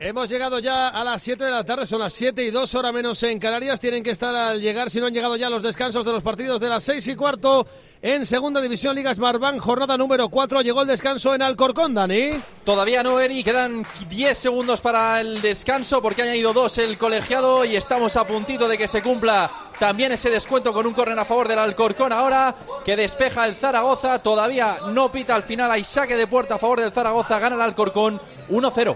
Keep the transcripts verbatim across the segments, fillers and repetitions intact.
Hemos llegado ya a las siete de la tarde, son las siete y dos, hora menos en Canarias. Tienen que estar al llegar, si no han llegado ya los descansos de los partidos de las seis y cuarto en Segunda División Liga Smartbank, jornada número cuatro. Llegó el descanso en Alcorcón, Dani. Todavía no, Eri, quedan diez segundos para el descanso porque ha añadido dos el colegiado y estamos a puntito de que se cumpla también ese descuento con un córner a favor del Alcorcón ahora, que despeja el Zaragoza. Todavía no pita al final, hay saque de puerta a favor del Zaragoza, gana el Alcorcón uno cero.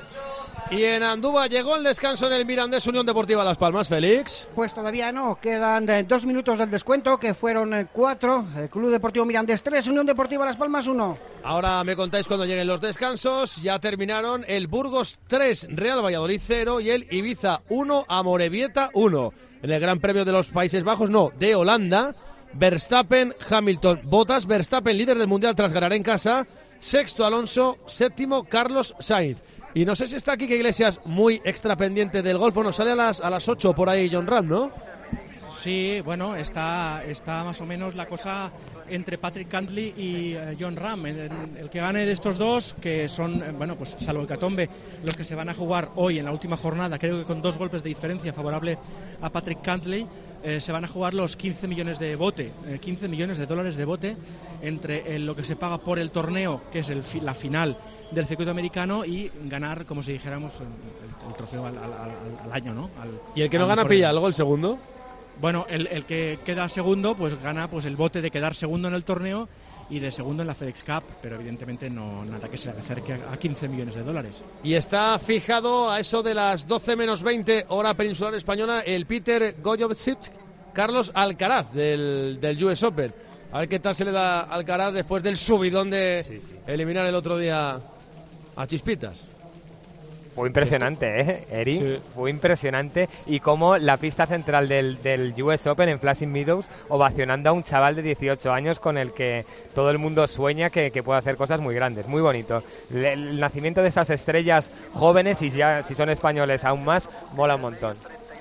Y en Andúba llegó el descanso en el Mirandés Unión Deportiva Las Palmas, Félix. Pues todavía no, quedan eh, dos minutos del descuento, que fueron eh, cuatro. El Club Deportivo Mirandés tres, Unión Deportiva Las Palmas uno. Ahora me contáis cuando lleguen los descansos. Ya terminaron el Burgos tres, Real Valladolid cero y el Ibiza uno, Amorebieta uno. En el Gran Premio de los Países Bajos, no, de Holanda, Verstappen, Hamilton, Bottas, Verstappen líder del Mundial tras ganar en casa, sexto Alonso, séptimo Carlos Sainz. Y no sé si está aquí que Iglesias muy extra pendiente del golf. Bueno, sale a las, a las ocho por ahí John Ram, ¿no? Sí, bueno, está, está más o menos la cosa entre Patrick Cantley y uh, John Ram. El, el que gane de estos dos, que son, bueno, pues salvo el Catombe, los que se van a jugar hoy en la última jornada, creo que con dos golpes de diferencia favorable a Patrick Cantley, eh, se van a jugar los quince millones de bote, eh, quince millones de dólares de bote entre eh, lo que se paga por el torneo, que es el, la final del circuito americano, y ganar, como si dijéramos, el, el, el trofeo al, al, al, al año, ¿no? Al, ¿Y el que no gana pilla algo el segundo? Bueno, el, el que queda segundo pues gana pues el bote de quedar segundo en el torneo y de segundo en la FedEx Cup, pero evidentemente no nada que se le acerque a quince millones de dólares. Y está fijado a eso de las doce menos veinte, hora peninsular española, el Peter Gojovcic, Carlos Alcaraz del, del U S Open. A ver qué tal se le da a Alcaraz después del subidón de sí, sí. eliminar el otro día a Chispitas. Fue impresionante, ¿eh, Eri? Sí. Fue impresionante. Y como la pista central del, del U S Open en Flushing Meadows, ovacionando a un chaval de dieciocho años con el que todo el mundo sueña que, que puede hacer cosas muy grandes. Muy bonito. El, el nacimiento de esas estrellas jóvenes, y ya si son españoles aún más, mola un montón.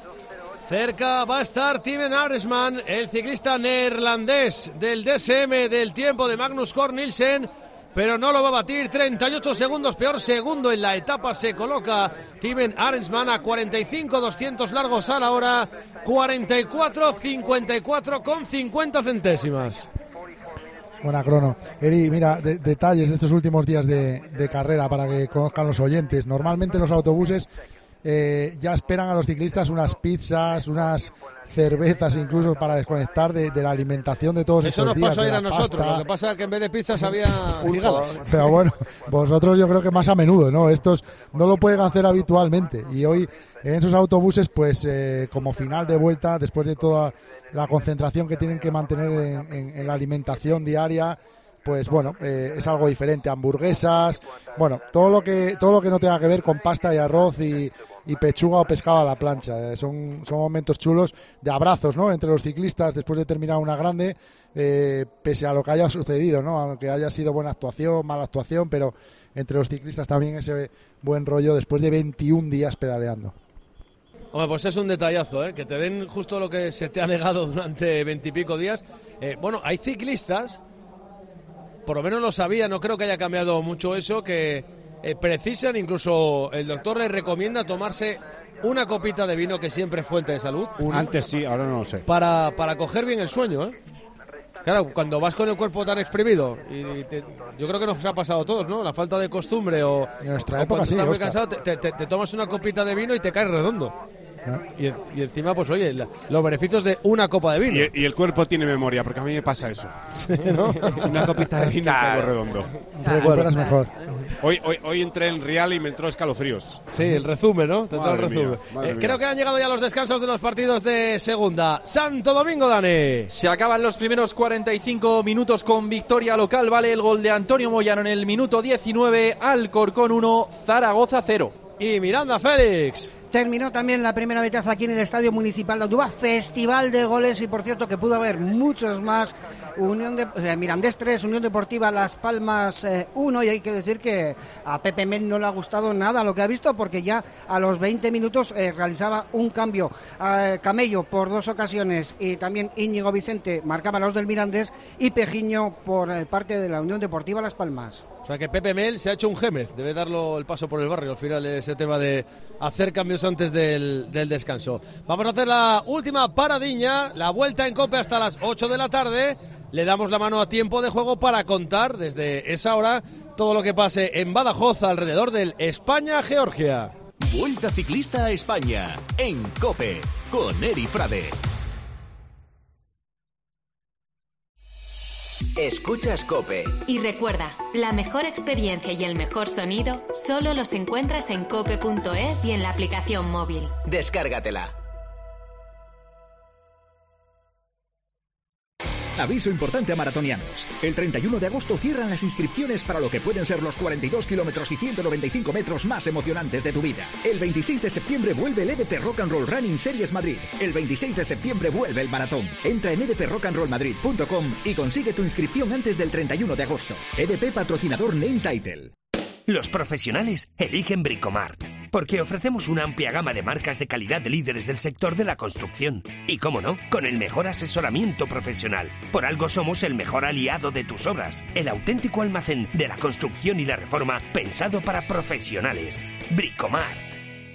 Cerca va a estar Timen Aresman, el ciclista neerlandés del D S M del tiempo de Magnus Cort Nielsen, pero no lo va a batir. Treinta y ocho segundos peor segundo en la etapa se coloca Timen Aresman a cuarenta y cinco, doscientos largos a la hora, cuarenta y cuatro, cincuenta y cuatro con cincuenta centésimas. Buena crono. Eri, mira, de, detalles de estos últimos días de, de carrera para que conozcan los oyentes. Normalmente los autobuses eh, ya esperan a los ciclistas unas pizzas, unas cervezas incluso para desconectar de, de la alimentación de todos Eso estos días. Eso nos pasó a ir a nosotros, pasta. Lo que pasa es que en vez de pizzas había cigalas. Pero bueno, vosotros yo creo que más a menudo, ¿no? Estos no lo pueden hacer habitualmente. Y hoy en esos autobuses, pues eh, como final de vuelta, después de toda la concentración que tienen que mantener en, en, en la alimentación diaria, pues bueno, eh, es algo diferente. Hamburguesas, bueno, todo lo que todo lo que no tenga que ver con pasta y arroz y, y pechuga o pescado a la plancha. Eh, son, son momentos chulos de abrazos, ¿no?, entre los ciclistas después de terminar una grande, eh, pese a lo que haya sucedido, ¿no?, aunque haya sido buena actuación, mala actuación, pero entre los ciclistas también ese buen rollo después de veintiún días pedaleando. Hombre, pues es un detallazo, ¿eh? Que te den justo lo que se te ha negado durante veintipico días. Eh, bueno, hay ciclistas, por lo menos lo sabía, no creo que haya cambiado mucho eso, que eh, precisan, incluso el doctor les recomienda tomarse una copita de vino, que siempre es fuente de salud. Una, Antes sí, ahora no lo sé. Para, para coger bien el sueño, ¿eh? Claro, cuando vas con el cuerpo tan exprimido, y te, yo creo que nos ha pasado a todos, ¿no? La falta de costumbre o, en nuestra o época sí, estás muy Oscar. cansado, te, te, te tomas una copita de vino y te caes redondo. Y, y encima, pues oye, la, los beneficios de una copa de vino. Y, y el cuerpo tiene memoria, porque a mí me pasa eso. Sí, ¿no? Una copita de vino y todo redondo. Recuperas mejor. Hoy, hoy, hoy entré en Real y me entró escalofríos. Sí, el resumen, ¿no? Te entró el Madre resumen. mía, Eh, creo que han llegado ya los descansos de los partidos de segunda. Santo Domingo, Dani. Se acaban los primeros cuarenta y cinco minutos con victoria local. Vale el gol de Antonio Moyano en el minuto diecinueve. Alcorcón uno, Zaragoza cero. Y Miranda, Félix. Terminó también la primera mitad aquí en el Estadio Municipal de Andúba, festival de goles, y por cierto que pudo haber muchos más. Unión de, eh, Mirandés tres, Unión Deportiva Las Palmas eh, uno, y hay que decir que a Pepe Men no le ha gustado nada lo que ha visto, porque ya a los veinte minutos eh, realizaba un cambio. Eh, Camello por dos ocasiones y también Íñigo Vicente marcaba los del Mirandés, y Pejiño por eh, parte de la Unión Deportiva Las Palmas. O sea que Pepe Mel se ha hecho un Gémez, debe darlo el paso por el barrio al final, ese tema de hacer cambios antes del, del descanso. Vamos a hacer la última paradiña, la vuelta en COPE hasta las ocho de la tarde. Le damos la mano a tiempo de juego para contar desde esa hora todo lo que pase en Badajoz alrededor del España-Georgia. Vuelta Ciclista a España en COPE con Eri Frade. Escuchas COPE. Y recuerda, la mejor experiencia y el mejor sonido solo los encuentras en cope punto es y en la aplicación móvil. Descárgatela. Aviso importante a maratonianos. El treinta y uno de agosto cierran las inscripciones para lo que pueden ser los cuarenta y dos kilómetros y ciento noventa y cinco metros más emocionantes de tu vida. El veintiséis de septiembre vuelve el E D P Rock and Roll Running Series Madrid. El veintiséis de septiembre vuelve el maratón. Entra en e d p rock and roll madrid punto com y consigue tu inscripción antes del treinta y uno de agosto. E D P patrocinador Name Title. Los profesionales eligen Bricomart, porque ofrecemos una amplia gama de marcas de calidad de líderes del sector de la construcción. Y cómo no, con el mejor asesoramiento profesional. Por algo somos el mejor aliado de tus obras, el auténtico almacén de la construcción y la reforma pensado para profesionales. Bricomart.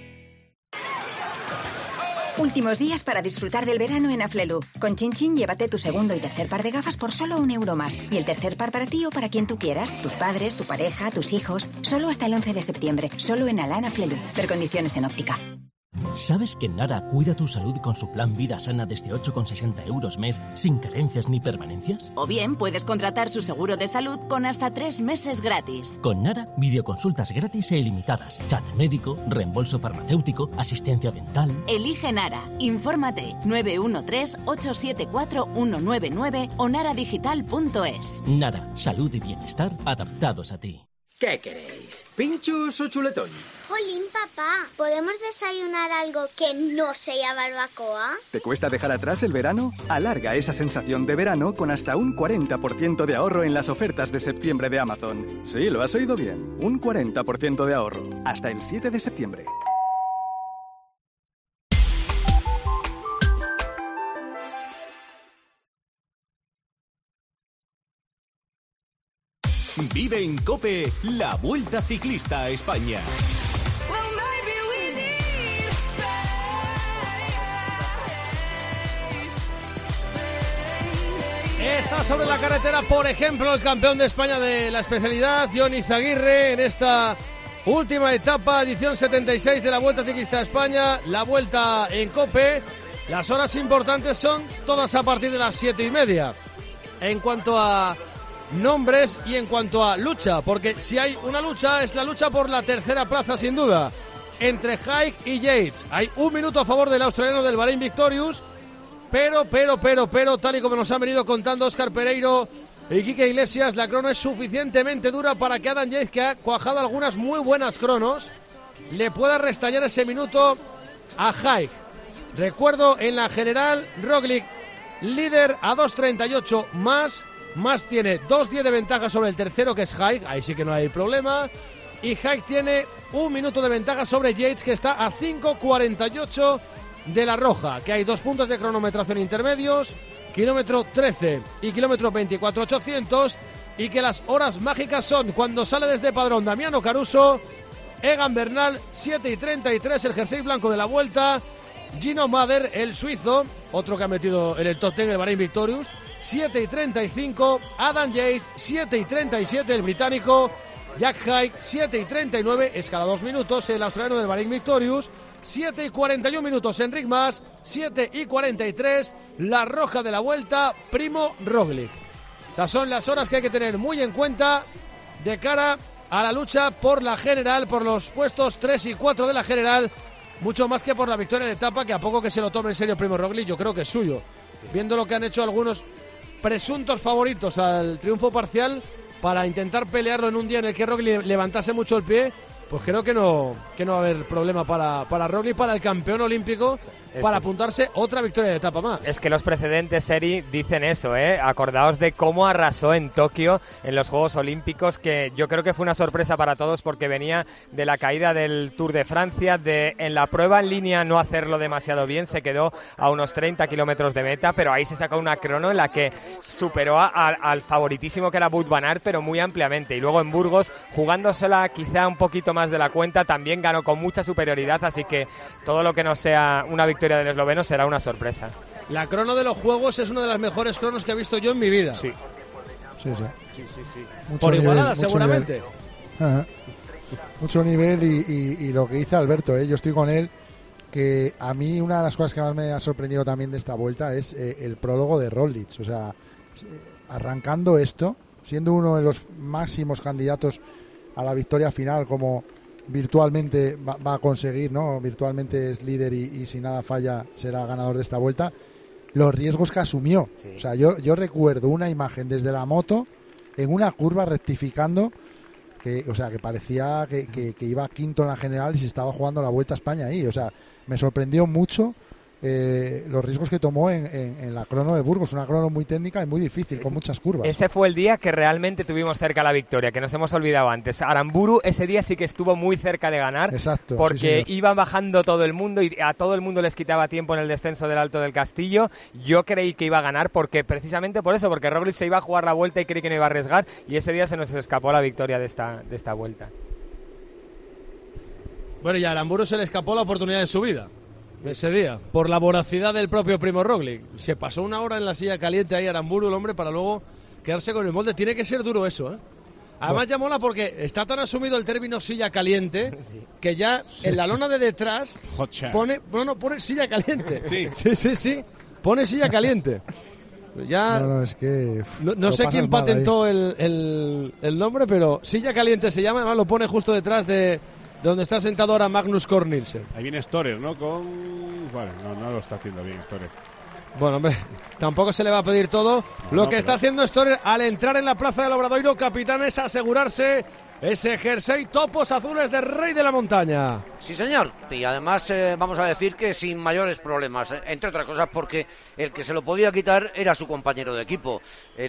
Últimos días para disfrutar del verano en Aflelu. Con Chin Chin llévate tu segundo y tercer par de gafas por solo un euro más. Y el tercer par para ti o para quien tú quieras. Tus padres, tu pareja, tus hijos. Solo hasta el once de septiembre. Solo en Alana Aflelu. Ver condiciones en óptica. ¿Sabes que Nara cuida tu salud con su plan Vida Sana desde ocho con sesenta euros mes, sin carencias ni permanencias? O bien puedes contratar su seguro de salud con hasta tres meses gratis. Con Nara, videoconsultas gratis e ilimitadas, chat médico, reembolso farmacéutico, asistencia dental. Elige Nara. Infórmate nueve uno tres, ocho siete cuatro, uno nueve nueve o naradigital punto es. Nara, salud y bienestar adaptados a ti. ¿Qué queréis? ¿Pinchos o chuletón? Jolín, papá, ¿podemos desayunar algo que no sea barbacoa? ¿Te cuesta dejar atrás el verano? Alarga esa sensación de verano con hasta un cuarenta por ciento de ahorro en las ofertas de septiembre de Amazon. Sí, lo has oído bien, un cuarenta por ciento de ahorro, hasta el siete de septiembre. Vive en COPE la Vuelta Ciclista a España. Está sobre la carretera, por ejemplo, el campeón de España de la especialidad, Jon Izaguirre, en esta última etapa, edición setenta y seis de la Vuelta Ciclista a España, la Vuelta en COPE. Las horas importantes son todas a partir de las siete y media. En cuanto a nombres y en cuanto a lucha, porque si hay una lucha es la lucha por la tercera plaza sin duda entre Haig y Yates. Hay un minuto a favor del australiano del Bahrein Victorious, pero, pero, pero, pero tal y como nos han venido contando Óscar Pereiro y Quique Iglesias, la crono es suficientemente dura para que Adam Yates, que ha cuajado algunas muy buenas cronos, le pueda restallar ese minuto a Haig. Recuerdo, en la general, Roglic líder a dos treinta y ocho más Más tiene dos diez de ventaja sobre el tercero, que es Haig, ahí sí que no hay problema. Y Haig tiene un minuto de ventaja sobre Yates, que está a cinco cuarenta y ocho de la roja, que hay dos puntos de cronometración intermedios, kilómetro trece y kilómetro veinticuatro ochocientos, y que las horas mágicas son cuando sale desde Padrón Damiano Caruso, Egan Bernal, siete y treinta y tres, el jersey blanco de la Vuelta, Gino Mader, el suizo, otro que ha metido en el top diez el Bahrein Victorious, siete y treinta y cinco, Adam Yates, siete y treinta y siete, el británico, Jack Haig, siete y treinta y nueve, es cada dos minutos, el australiano del Bahrein Victorious, siete y cuarenta y uno minutos, Enric Mas, siete y cuarenta y tres, la roja de la Vuelta, Primo Roglic. Esas son las horas que hay que tener muy en cuenta de cara a la lucha por la general, por los puestos tres y cuatro de la general, mucho más que por la victoria de etapa, que a poco que se lo tome en serio Primo Roglic, yo creo que es suyo. Viendo lo que han hecho algunos presuntos favoritos al triunfo parcial para intentar pelearlo en un día en el que Roglic levantase mucho el pie, pues creo que no que no va a haber problema para, para Roglic, para el campeón olímpico, eso, para apuntarse otra victoria de etapa más. Es que los precedentes, Eri, dicen eso, ¿eh? Acordaos de cómo arrasó en Tokio en los Juegos Olímpicos, que yo creo que fue una sorpresa para todos porque venía de la caída del Tour de Francia, de en la prueba en línea no hacerlo demasiado bien, se quedó a unos treinta kilómetros de meta, pero ahí se sacó una crono en la que superó a, a, al favoritísimo que era Wout van Aert, pero muy ampliamente. Y luego en Burgos, jugándosela quizá un poquito más de la cuenta, también ganó con mucha superioridad, así que todo lo que no sea una victoria del esloveno será una sorpresa. La crono de los Juegos es una de las mejores cronos que he visto yo en mi vida. Sí. Sí, sí. sí, sí, sí. Mucho Por nivel, igualada, mucho seguramente. Nivel. Ajá. Mucho nivel y, y, y lo que dice Alberto, ¿eh? Yo estoy con él, que a mí una de las cosas que más me ha sorprendido también de esta vuelta es eh, el prólogo de Roglic. O sea, arrancando esto, siendo uno de los máximos candidatos a la victoria final, como virtualmente va, va a conseguir, ¿no? Virtualmente es líder y, y si nada falla será ganador de esta vuelta. Los riesgos que asumió. Sí. O sea, yo, yo recuerdo una imagen desde la moto en una curva rectificando, que, o sea, que parecía que, que, que iba quinto en la general y se estaba jugando la Vuelta a España ahí. O sea, me sorprendió mucho Eh, los riesgos que tomó en, en, en la crono de Burgos, una crono muy técnica y muy difícil, con muchas curvas. Ese fue el día que realmente tuvimos cerca la victoria, que nos hemos olvidado antes. Aramburu ese día sí que estuvo muy cerca de ganar. Exacto, porque sí, iba bajando todo el mundo y a todo el mundo les quitaba tiempo en el descenso del Alto del Castillo. Yo creí que iba a ganar porque precisamente por eso, porque Roglic se iba a jugar la vuelta y creí que no iba a arriesgar, y ese día se nos escapó la victoria de esta, de esta vuelta. Bueno, y a Aramburu se le escapó la oportunidad de su vida ese día, por la voracidad del propio Primo Roglic. Se pasó una hora en la silla caliente ahí Aramburu, el hombre, para luego quedarse con el molde. Tiene que ser duro eso, ¿eh? Además ya mola porque está tan asumido el término silla caliente que ya sí. En la lona de detrás pone, bueno, pone silla caliente. Sí, sí, sí, sí. Pone silla caliente. Ya no, no, es que no, no sé quién patentó el, el, el nombre, pero silla caliente se llama. Además lo pone justo detrás de donde está sentado ahora Magnus Cort Nielsen. Ahí viene Storer, ¿no? Con... Bueno, no, no lo está haciendo bien Storer. Bueno, hombre, tampoco se le va a pedir todo. No, lo no, que pero... está haciendo Storer al entrar en la plaza del Obradoiro, capitán, es asegurarse ese jersey topos azules de Rey de la Montaña. Sí, señor. Y además eh, vamos a decir que sin mayores problemas, eh, entre otras cosas porque el que se lo podía quitar era su compañero de equipo,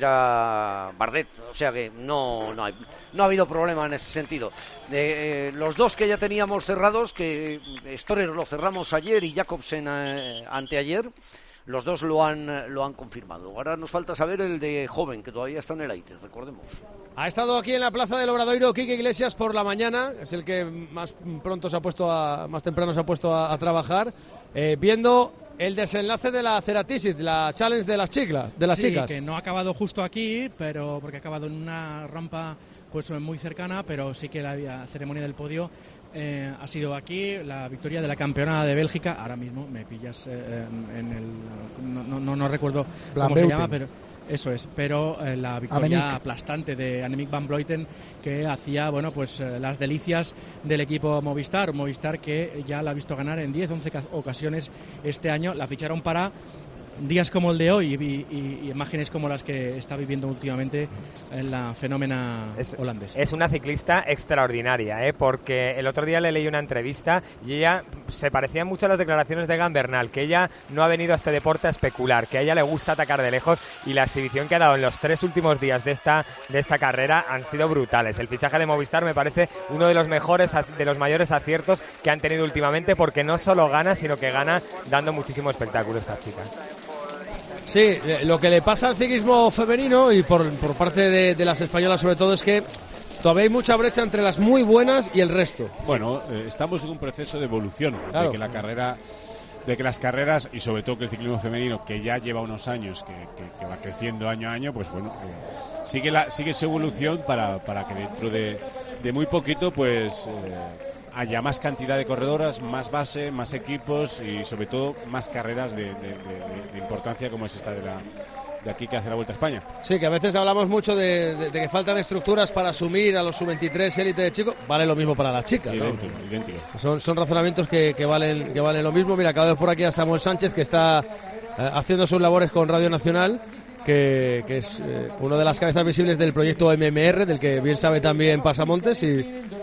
era Bardet. O sea que no, no, hay, no ha habido problema en ese sentido. Eh, eh, los dos que ya teníamos cerrados, que Storer lo cerramos ayer y Jacobsen eh, anteayer, los dos lo han lo han confirmado. Ahora nos falta saber el de Joven, que todavía está en el aire, recordemos. Ha estado aquí en la plaza del Obradoiro Quique Iglesias por la mañana, es el que más pronto se ha puesto a, más temprano se ha puesto a, a trabajar, eh, viendo el desenlace de la Ceratisit, la challenge de las chicas, de las sí, chicas. Que no ha acabado justo aquí, pero porque ha acabado en una rampa pues muy cercana, pero sí que la ceremonia del podio Eh, ha sido aquí, la victoria de la campeona de Bélgica. Ahora mismo me pillas eh, en el no, no, no recuerdo Van cómo Beuten. se llama, pero eso es, pero eh, la victoria Annemiek. aplastante de Annemiek van Vleuten, que hacía bueno pues eh, las delicias del equipo Movistar, Movistar que ya la ha visto ganar en diez, once ocasiones este año. La ficharon para días como el de hoy y, y, y imágenes como las que está viviendo últimamente en la fenómena es, holandesa. Es una ciclista extraordinaria, ¿eh? Porque el otro día le leí una entrevista y ella se parecía mucho a las declaraciones de Egan Bernal, que ella no ha venido a este deporte a especular, que a ella le gusta atacar de lejos, y la exhibición que ha dado en los tres últimos días de esta, de esta carrera han sido brutales. El fichaje de Movistar me parece uno de los mejores, de los mayores aciertos que han tenido últimamente, porque no solo gana, sino que gana dando muchísimo espectáculo esta chica. Sí, lo que le pasa al ciclismo femenino y por, por parte de, de las españolas sobre todo es que todavía hay mucha brecha entre las muy buenas y el resto. Bueno, eh, estamos en un proceso de evolución, claro. de que la carrera, de que las carreras y sobre todo que el ciclismo femenino, que ya lleva unos años, que, que, que va creciendo año a año, pues bueno, eh, sigue la sigue su evolución para, para que dentro de, de muy poquito, pues eh, haya más cantidad de corredoras, más base, más equipos y sobre todo más carreras de, de, de, de importancia como es esta de la de aquí que hace la Vuelta a España. Sí, que a veces hablamos mucho de, de, de que faltan estructuras para asumir a los sub veintitrés élite de chicos. Vale lo mismo para las chicas, ¿no? Idéntico, idéntico. Son, son razonamientos que, que, valen, que valen lo mismo. Mira, acabo de ver por aquí a Samuel Sánchez, que está eh, haciendo sus labores con Radio Nacional, que, que es eh, una de las cabezas visibles del proyecto M M R, del que bien sabe también Pasamontes, y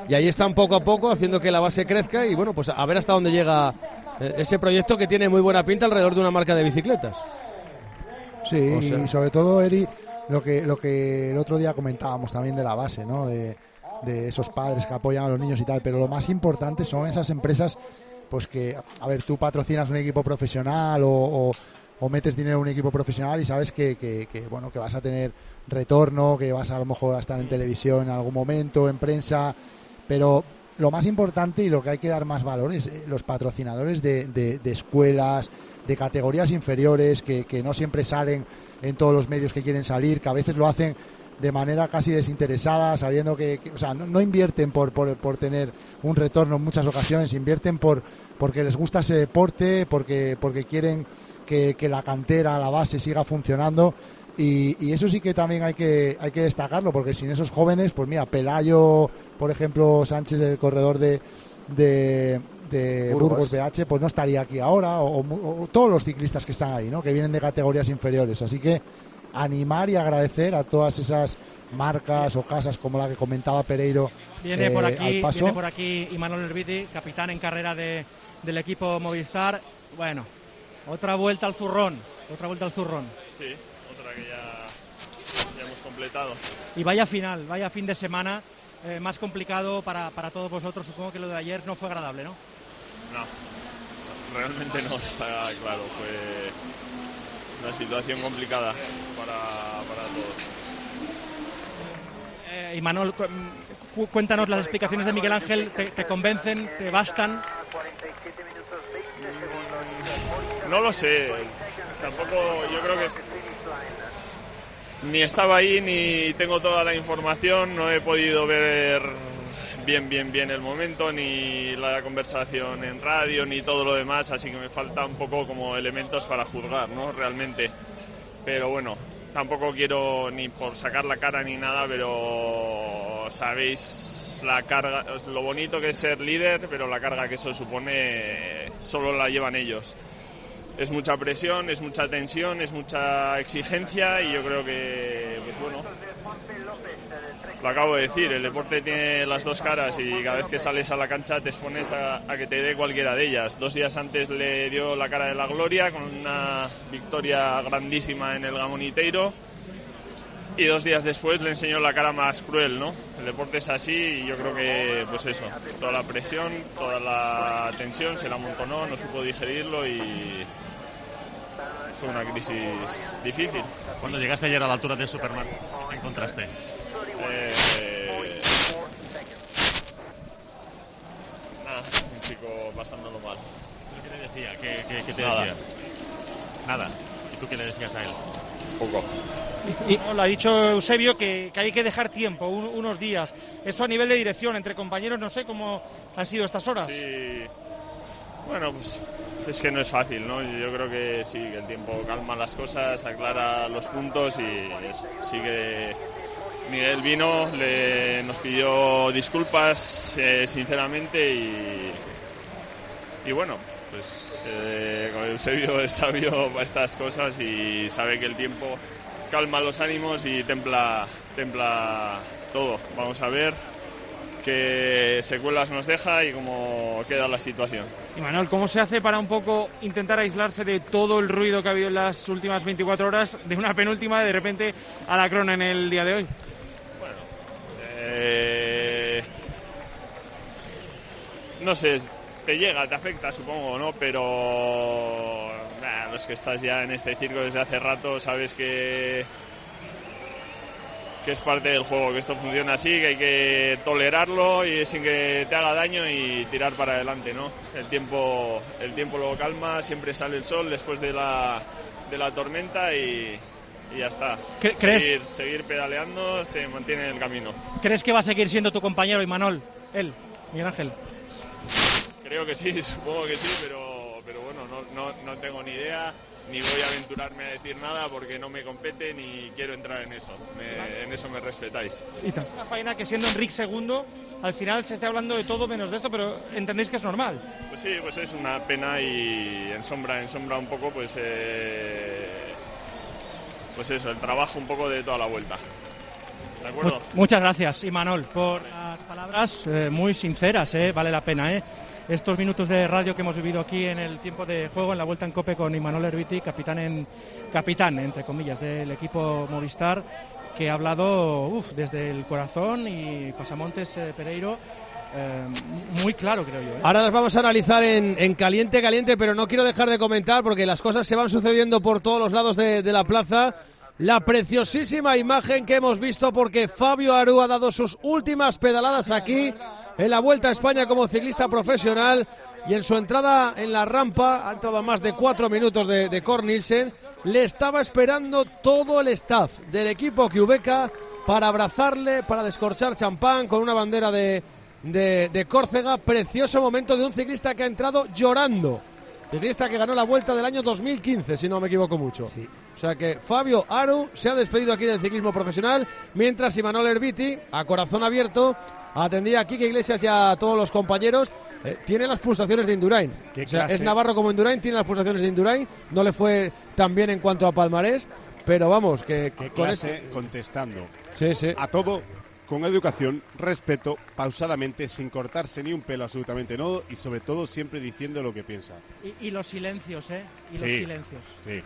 y ahí están poco a poco haciendo que la base crezca y bueno, pues a ver hasta dónde llega eh, ese proyecto que tiene muy buena pinta alrededor de una marca de bicicletas. Sí, O sea, y sobre todo, Eri, lo que, lo que el otro día comentábamos también de la base, ¿no? De, de esos padres que apoyan a los niños y tal, pero lo más importante son esas empresas, pues que, a ver, tú patrocinas un equipo profesional o, o, o metes dinero en un equipo profesional y sabes que, que, que, bueno, que vas a tener retorno, que vas a lo mejor a estar en televisión en algún momento, en prensa, pero lo más importante y lo que hay que dar más valor es los patrocinadores de, de, de escuelas, de categorías inferiores, que, que no siempre salen en todos los medios que quieren salir, que a veces lo hacen de manera casi desinteresada, sabiendo que, que o sea, no, no invierten por, por, por tener un retorno en muchas ocasiones, invierten por porque les gusta ese deporte, porque, porque quieren que, que la cantera, la base siga funcionando. Y, y eso sí que también hay que hay que destacarlo, porque sin esos jóvenes, pues mira, Pelayo, por ejemplo, Sánchez, el corredor de, de, de Burgos. Burgos B H, pues no estaría aquí ahora, o, o, o todos los ciclistas que están ahí, ¿no? Que vienen de categorías inferiores. Así que animar y agradecer a todas esas marcas o casas como la que comentaba Pereiro. Viene eh, por al aquí, paso. viene por aquí Imanol Herbiti, capitán en carrera de, del equipo Movistar. Bueno, otra vuelta al zurrón, otra vuelta al zurrón. Sí, otra que ya, ya hemos completado. Y vaya final, vaya fin de semana, eh, más complicado para, para todos vosotros. Supongo que lo de ayer no fue agradable, ¿no? No, realmente no, está claro. Fue una situación complicada para, para todos. Eh, Imanol, cu- cu- cuéntanos, las explicaciones de Miguel Ángel, ¿te, te convencen, te bastan? No lo sé, tampoco yo creo que ni estaba ahí ni tengo toda la información, no he podido ver bien, bien, bien el momento, ni la conversación en radio, ni todo lo demás, así que me falta un poco como elementos para juzgar, ¿no? Realmente, pero bueno, tampoco quiero ni por sacar la cara ni nada, pero sabéis la carga, lo bonito que es ser líder, pero la carga que eso supone solo la llevan ellos. Es mucha presión, es mucha tensión, es mucha exigencia y yo creo que, pues bueno, lo acabo de decir, el deporte tiene las dos caras y cada vez que sales a la cancha te expones a, a que te dé cualquiera de ellas. Dos días antes le dio la cara de la gloria con una victoria grandísima en el Gamoniteiro y dos días después le enseñó la cara más cruel, ¿no? El deporte es así y yo creo que, pues eso, toda la presión, toda la tensión se la amontonó, no supo digerirlo y fue una crisis difícil. Cuando llegaste ayer a la altura del Superman, ¿qué encontraste? Eh, nada, un chico pasándolo mal. ¿Qué te decía? ¿Qué, qué, qué te Nada. decía? Nada. ¿Y tú qué le decías a él? Poco. Y lo ha dicho Eusebio que, que hay que dejar tiempo, un- unos días. Eso a nivel de dirección, entre compañeros, no sé cómo han sido estas horas. Sí. Bueno, pues es que no es fácil, ¿no? Yo creo que sí, que el tiempo calma las cosas, aclara los puntos y eso. Sí que Miguel vino, le, nos pidió disculpas eh, sinceramente y, y bueno, pues eh, Eusebio es sabio para estas cosas y sabe que el tiempo calma los ánimos y templa, templa todo. Vamos a ver qué secuelas nos deja y cómo queda la situación. Y Manuel, ¿cómo se hace para un poco intentar aislarse de todo el ruido que ha habido en las últimas veinticuatro horas, de una penúltima de repente a la crona en el día de hoy? Eh, no sé, te llega, te afecta supongo, ¿no? Pero nah, los que estás ya en este circo desde hace rato sabes que que es parte del juego, que esto funciona así, que hay que tolerarlo y sin que te haga daño y tirar para adelante, ¿no? El tiempo, el tiempo lo calma, siempre sale el sol después de la, de la tormenta y, y ya está. ¿Cre- crees? Seguir, seguir pedaleando te mantiene en el camino. ¿Crees que va a seguir siendo tu compañero, Imanol? Él, Miguel Ángel. Creo que sí, supongo que sí, pero, pero bueno, no, no, no tengo ni idea, ni voy a aventurarme a decir nada porque no me compete ni quiero entrar en eso. Me- en eso me respetáis. Una faena que siendo Enric segundo, al final se está hablando de todo menos de esto, pero entendéis que es normal. Pues sí, pues es una pena y en sombra, en sombra un poco, pues, eh, pues eso, el trabajo un poco de toda la vuelta. ¿De acuerdo? Muchas gracias, Imanol, por las Palabras eh, muy sinceras, eh, vale la pena, eh. Estos minutos de radio que hemos vivido aquí en el tiempo de juego, en la Vuelta en Cope con Imanol Erviti, capitán, en, capitán entre comillas, del equipo Movistar, que ha hablado uf, desde el corazón, y Pasamontes eh, Pereiro, eh, muy claro, creo yo. ¿eh? Ahora las vamos a analizar en, en caliente, caliente, pero no quiero dejar de comentar porque las cosas se van sucediendo por todos los lados de, de la plaza. La preciosísima imagen que hemos visto, porque Fabio Aru ha dado sus últimas pedaladas aquí en la Vuelta a España como ciclista profesional, y en su entrada en la rampa, ha entrado a más de cuatro minutos de, de Cor Nielsen, le estaba esperando todo el staff del equipo Qhubeka para abrazarle, para descorchar champán con una bandera de, de, de Córcega. Precioso momento de un ciclista que ha entrado llorando. Ciclista que ganó la Vuelta del año dos mil quince, si no me equivoco mucho. Sí. O sea que Fabio Aru se ha despedido aquí del ciclismo profesional, mientras Imanol Erviti, a corazón abierto, atendía a Quique Iglesias y a todos los compañeros. Eh, tiene las pulsaciones de Indurain. O sea, es navarro como Indurain, tiene las pulsaciones de Indurain. No le fue tan bien en cuanto a palmarés, pero vamos, que ¿Qué con clase ese... contestando sí, sí. a todo con educación, respeto, pausadamente, sin cortarse ni un pelo, absolutamente no, y sobre todo siempre diciendo lo que piensa. Y, y los silencios, ¿eh? Y sí, los silencios. Sí,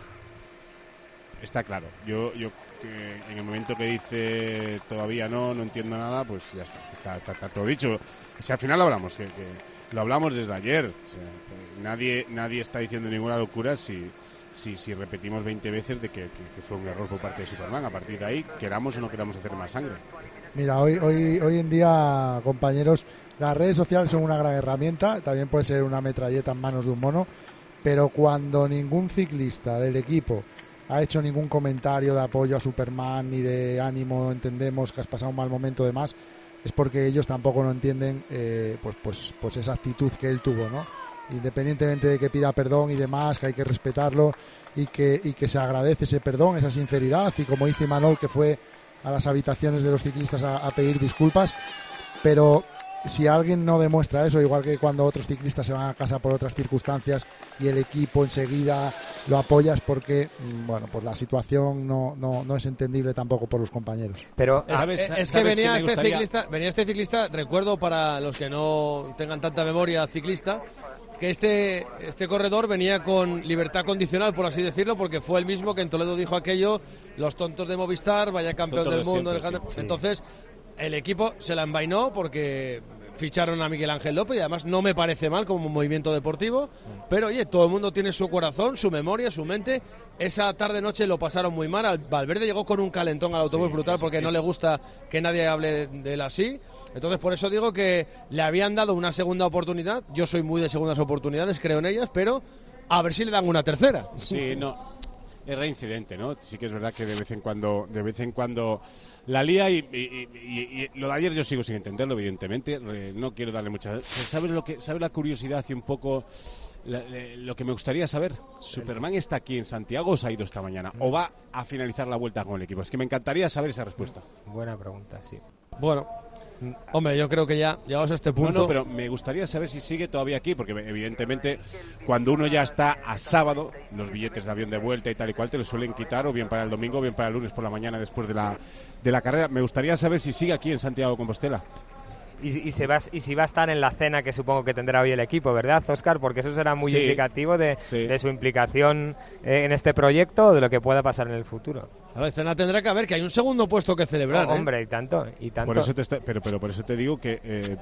está claro. Yo, yo que en el momento que dice todavía no, no entiendo nada, pues ya está, está, está, está todo dicho. Si al final lo hablamos, que, que lo hablamos desde ayer. O sea, nadie, nadie está diciendo ninguna locura si... Si, si repetimos veinte veces de que, que, que fue un error por parte de Superman. A partir de ahí, queramos o no queramos hacer más sangre. Mira, hoy, hoy, hoy en día, compañeros, las redes sociales son una gran herramienta, también puede ser una metralleta en manos de un mono, pero cuando ningún ciclista del equipo ha hecho ningún comentario de apoyo a Superman ni de ánimo, entendemos que has pasado un mal momento de más, es porque ellos tampoco no entienden eh, pues, pues, pues esa actitud que él tuvo, ¿no? Independientemente de que pida perdón y demás, que hay que respetarlo y que, y que se agradece ese perdón, esa sinceridad, y como dice Imanol, que fue a las habitaciones de los ciclistas a, a pedir disculpas, pero si alguien no demuestra eso, igual que cuando otros ciclistas se van a casa por otras circunstancias y el equipo enseguida lo apoya, es porque bueno, pues la situación no, no, no es entendible tampoco por los compañeros. Pero es, ¿sabes, es que venía que este ciclista, venía este ciclista, recuerdo para los que no tengan tanta memoria ciclista, que este, este corredor venía con libertad condicional, por así decirlo, porque fue el mismo que en Toledo dijo aquello, los tontos de Movistar, vaya campeón del mundo. Siempre, sí, sí. Entonces, el equipo se la envainó porque ficharon a Miguel Ángel López, y además no me parece mal como movimiento deportivo, pero oye, todo el mundo tiene su corazón, su memoria, su mente. Esa tarde-noche lo pasaron muy mal. Valverde llegó con un calentón al autobús sí, brutal porque es, no le gusta que nadie hable de él así. Entonces, por eso digo que le habían dado una segunda oportunidad. Yo soy muy de segundas oportunidades, creo en ellas, pero a ver si le dan una tercera. Sí, no, es reincidente, ¿no? Sí que es verdad que de vez en cuando, de vez en cuando la lía, y, y, y, y lo de ayer yo sigo sin entenderlo, evidentemente. No quiero darle mucha... ¿Sabes lo que, sabe la curiosidad y un poco la, la, lo que me gustaría saber? ¿Superman está aquí en Santiago o se ha ido esta mañana? ¿O va a finalizar la vuelta con el equipo? Es que me encantaría saber esa respuesta. Buena pregunta, sí. Bueno, hombre, yo creo que ya llegados a este punto... No, no, pero me gustaría saber si sigue todavía aquí, porque evidentemente cuando uno ya está a sábado, los billetes de avión de vuelta y tal y cual te los suelen quitar, o bien para el domingo o bien para el lunes por la mañana después de la, de la carrera. Me gustaría saber si sigue aquí en Santiago de Compostela. Y, y, se va, y si va a estar en la cena que supongo que tendrá hoy el equipo, ¿verdad, Óscar? Porque eso será muy sí, indicativo de, sí. de su implicación eh, en este proyecto o de lo que pueda pasar en el futuro. A la cena tendrá que haber, que hay un segundo puesto que celebrar. Oh, ¿eh? Hombre, y tanto, y tanto. Por eso te está, pero, pero por eso te digo que eh,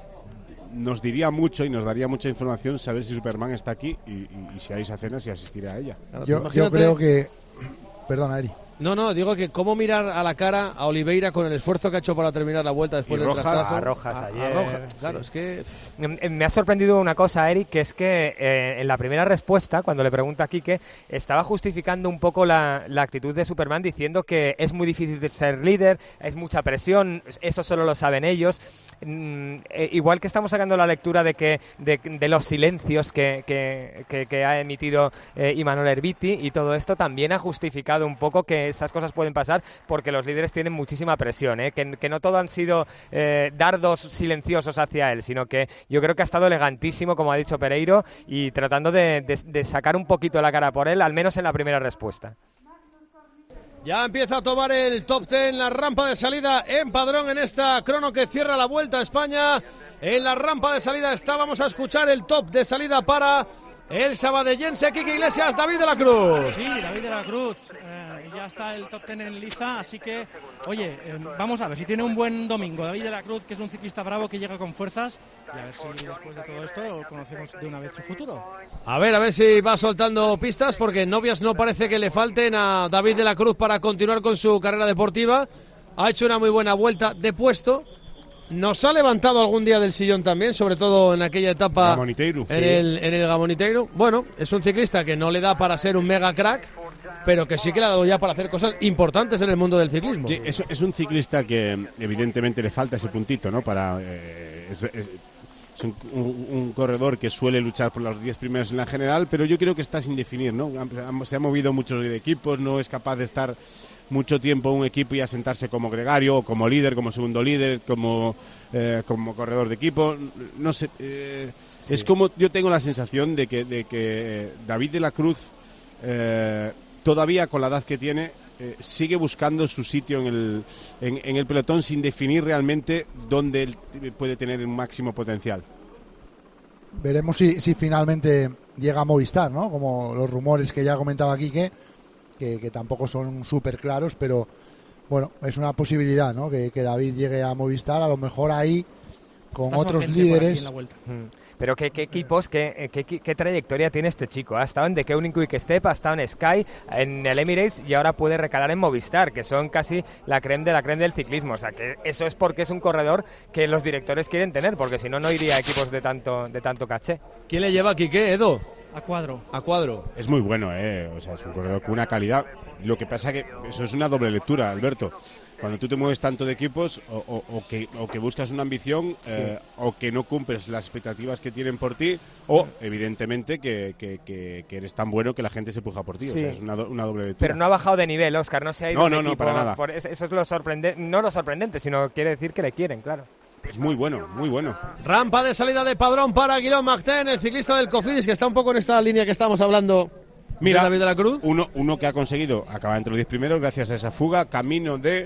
nos diría mucho y nos daría mucha información saber si Superman está aquí y, y, y si hay esa cena, si asistirá a ella. Claro, yo, yo creo que... Perdona, Eri. No, no, digo que cómo mirar a la cara a Oliveira con el esfuerzo que ha hecho para terminar la vuelta después y del Rojas, traspaso. A Rojas a, ayer. A Rojas, claro, sí. es que... Me ha sorprendido una cosa, Eric, que es que eh, en la primera respuesta, cuando le pregunta a Quique, estaba justificando un poco la, la actitud de Superman, diciendo que es muy difícil de ser líder, es mucha presión, eso solo lo saben ellos. Mm, eh, igual que estamos sacando la lectura de que de, de los silencios que, que, que, que ha emitido eh, Imanol Erviti, y todo esto también ha justificado un poco que estas cosas pueden pasar porque los líderes tienen muchísima presión, ¿eh? que, que no todo han sido eh, dardos silenciosos hacia él, sino que yo creo que ha estado elegantísimo, como ha dicho Pereiro, y tratando de, de, de sacar un poquito la cara por él, al menos en la primera respuesta. Ya empieza a tomar el top ten, la rampa de salida en Padrón en esta crono que cierra la Vuelta a España. En la rampa de salida está, vamos a escuchar el top de salida para el sabadellense Quique Iglesias, David de la Cruz. Sí, David de la Cruz. Eh, ya está el top ten en liza, así que, oye, eh, vamos a ver si tiene un buen domingo. David de la Cruz, que es un ciclista bravo que llega con fuerzas, y a ver si después de todo esto conocemos de una vez su futuro. A ver, a ver si va soltando pistas, porque novias no parece que le falten a David de la Cruz para continuar con su carrera deportiva. Ha hecho una muy buena vuelta de puesto. Nos ha levantado algún día del sillón también, sobre todo en aquella etapa Gamoniteiro, en, sí. el, en el Gamoniteiro. Bueno, es un ciclista que no le da para ser un mega crack, pero que sí que le ha dado ya para hacer cosas importantes en el mundo del ciclismo. Sí, es, es un ciclista que evidentemente le falta ese puntito, ¿no? Para eh, es, es, es un, un, un corredor que suele luchar por los diez primeros en la general, pero yo creo que está sin definir, ¿no? Se ha movido mucho de equipos, no es capaz de estar mucho tiempo un equipo y asentarse como gregario, o como líder, como segundo líder, como, eh, como corredor de equipo. No sé, eh, sí. Es como yo tengo la sensación de que, de que David de la Cruz, eh, todavía con la edad que tiene, eh, sigue buscando su sitio en el, en, en el pelotón sin definir realmente dónde él puede tener un máximo potencial. Veremos si, si finalmente llega a Movistar, ¿no? Como los rumores que ya comentaba Quique, que, que tampoco son súper claros, pero bueno, es una posibilidad, ¿no? Que, que David llegue a Movistar, a lo mejor ahí con Está otros líderes. Pero qué, qué equipos, qué, qué, qué trayectoria tiene este chico. Ha estado en The Koenig Quick Step, ha estado en Sky, en el Emirates y ahora puede recalar en Movistar, que son casi la creme de la creme del ciclismo. O sea, que eso es porque es un corredor que los directores quieren tener, porque si no, no iría a equipos de tanto, de tanto caché. ¿Quién le lleva aquí qué, Edo? A Cuadro. A Cuadro. Es muy bueno, ¿eh? O sea, es un corredor con una calidad. Lo que pasa que eso es una doble lectura, Alberto. Cuando tú te mueves tanto de equipos o, o, o, que, o que buscas una ambición, sí. eh, o que no cumples las expectativas que tienen por ti, o evidentemente que, que, que, que eres tan bueno que la gente se puja por ti. Sí. O sea, es una, do, una doble lectura. Pero no ha bajado de nivel, Óscar, no se ha ido No, un no, equipo, no, para nada. Por eso, eso es lo sorprendente, no lo sorprendente, sino quiere decir que le quieren, claro. Es muy bueno, muy bueno. Rampa de salida de Padrón para Guillaume Martin, el ciclista del Cofidis, que está un poco en esta línea que estamos hablando. Mira, de David de la Cruz. Uno, uno que ha conseguido acabar entre los diez primeros gracias a esa fuga, camino de...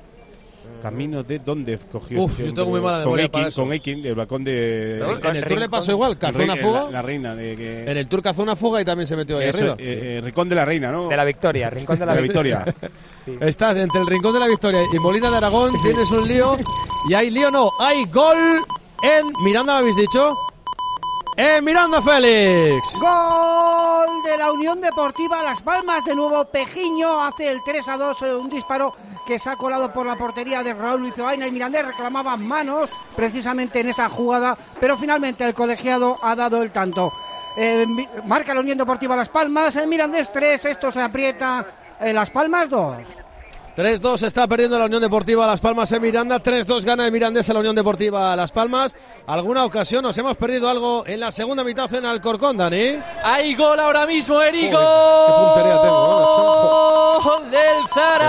Camino de dónde cogió. Uf, yo tengo muy mala memoria Eikin, para eso. Con Eikin, del balcón de... ¿En el Tour le pasó igual? ¿Cazó una fuga? La, la reina. De que... En el Tour cazó una fuga y también se metió ahí Eso, arriba. Eh, eh, Rincón de la Reina, ¿no? De la Victoria, Rincón de la, de la Victoria. Sí. Estás entre el Rincón de la Victoria y Molina de Aragón, tienes un lío. Y hay lío, no, hay gol en Miranda, ¿me habéis dicho? ¡En Miranda, Félix! ¡Gol de la Unión Deportiva Las Palmas! De nuevo Pejiño hace el tres a dos, un disparo que se ha colado por la portería de Raúl Luizoaina. El mirandés reclamaba manos precisamente en esa jugada, pero finalmente el colegiado ha dado el tanto. Eh, marca la Unión Deportiva Las Palmas, el Mirandés tres, esto se aprieta, eh, Las Palmas dos. tres dos está perdiendo la Unión Deportiva Las Palmas en Miranda, tres dos gana el Mirandés a la Unión Deportiva Las Palmas. ¿Alguna ocasión nos hemos perdido algo en la segunda mitad en Alcorcón, Dani? Hay gol ahora mismo, Eric. ¡Qué puntería tengo! ¡Gol del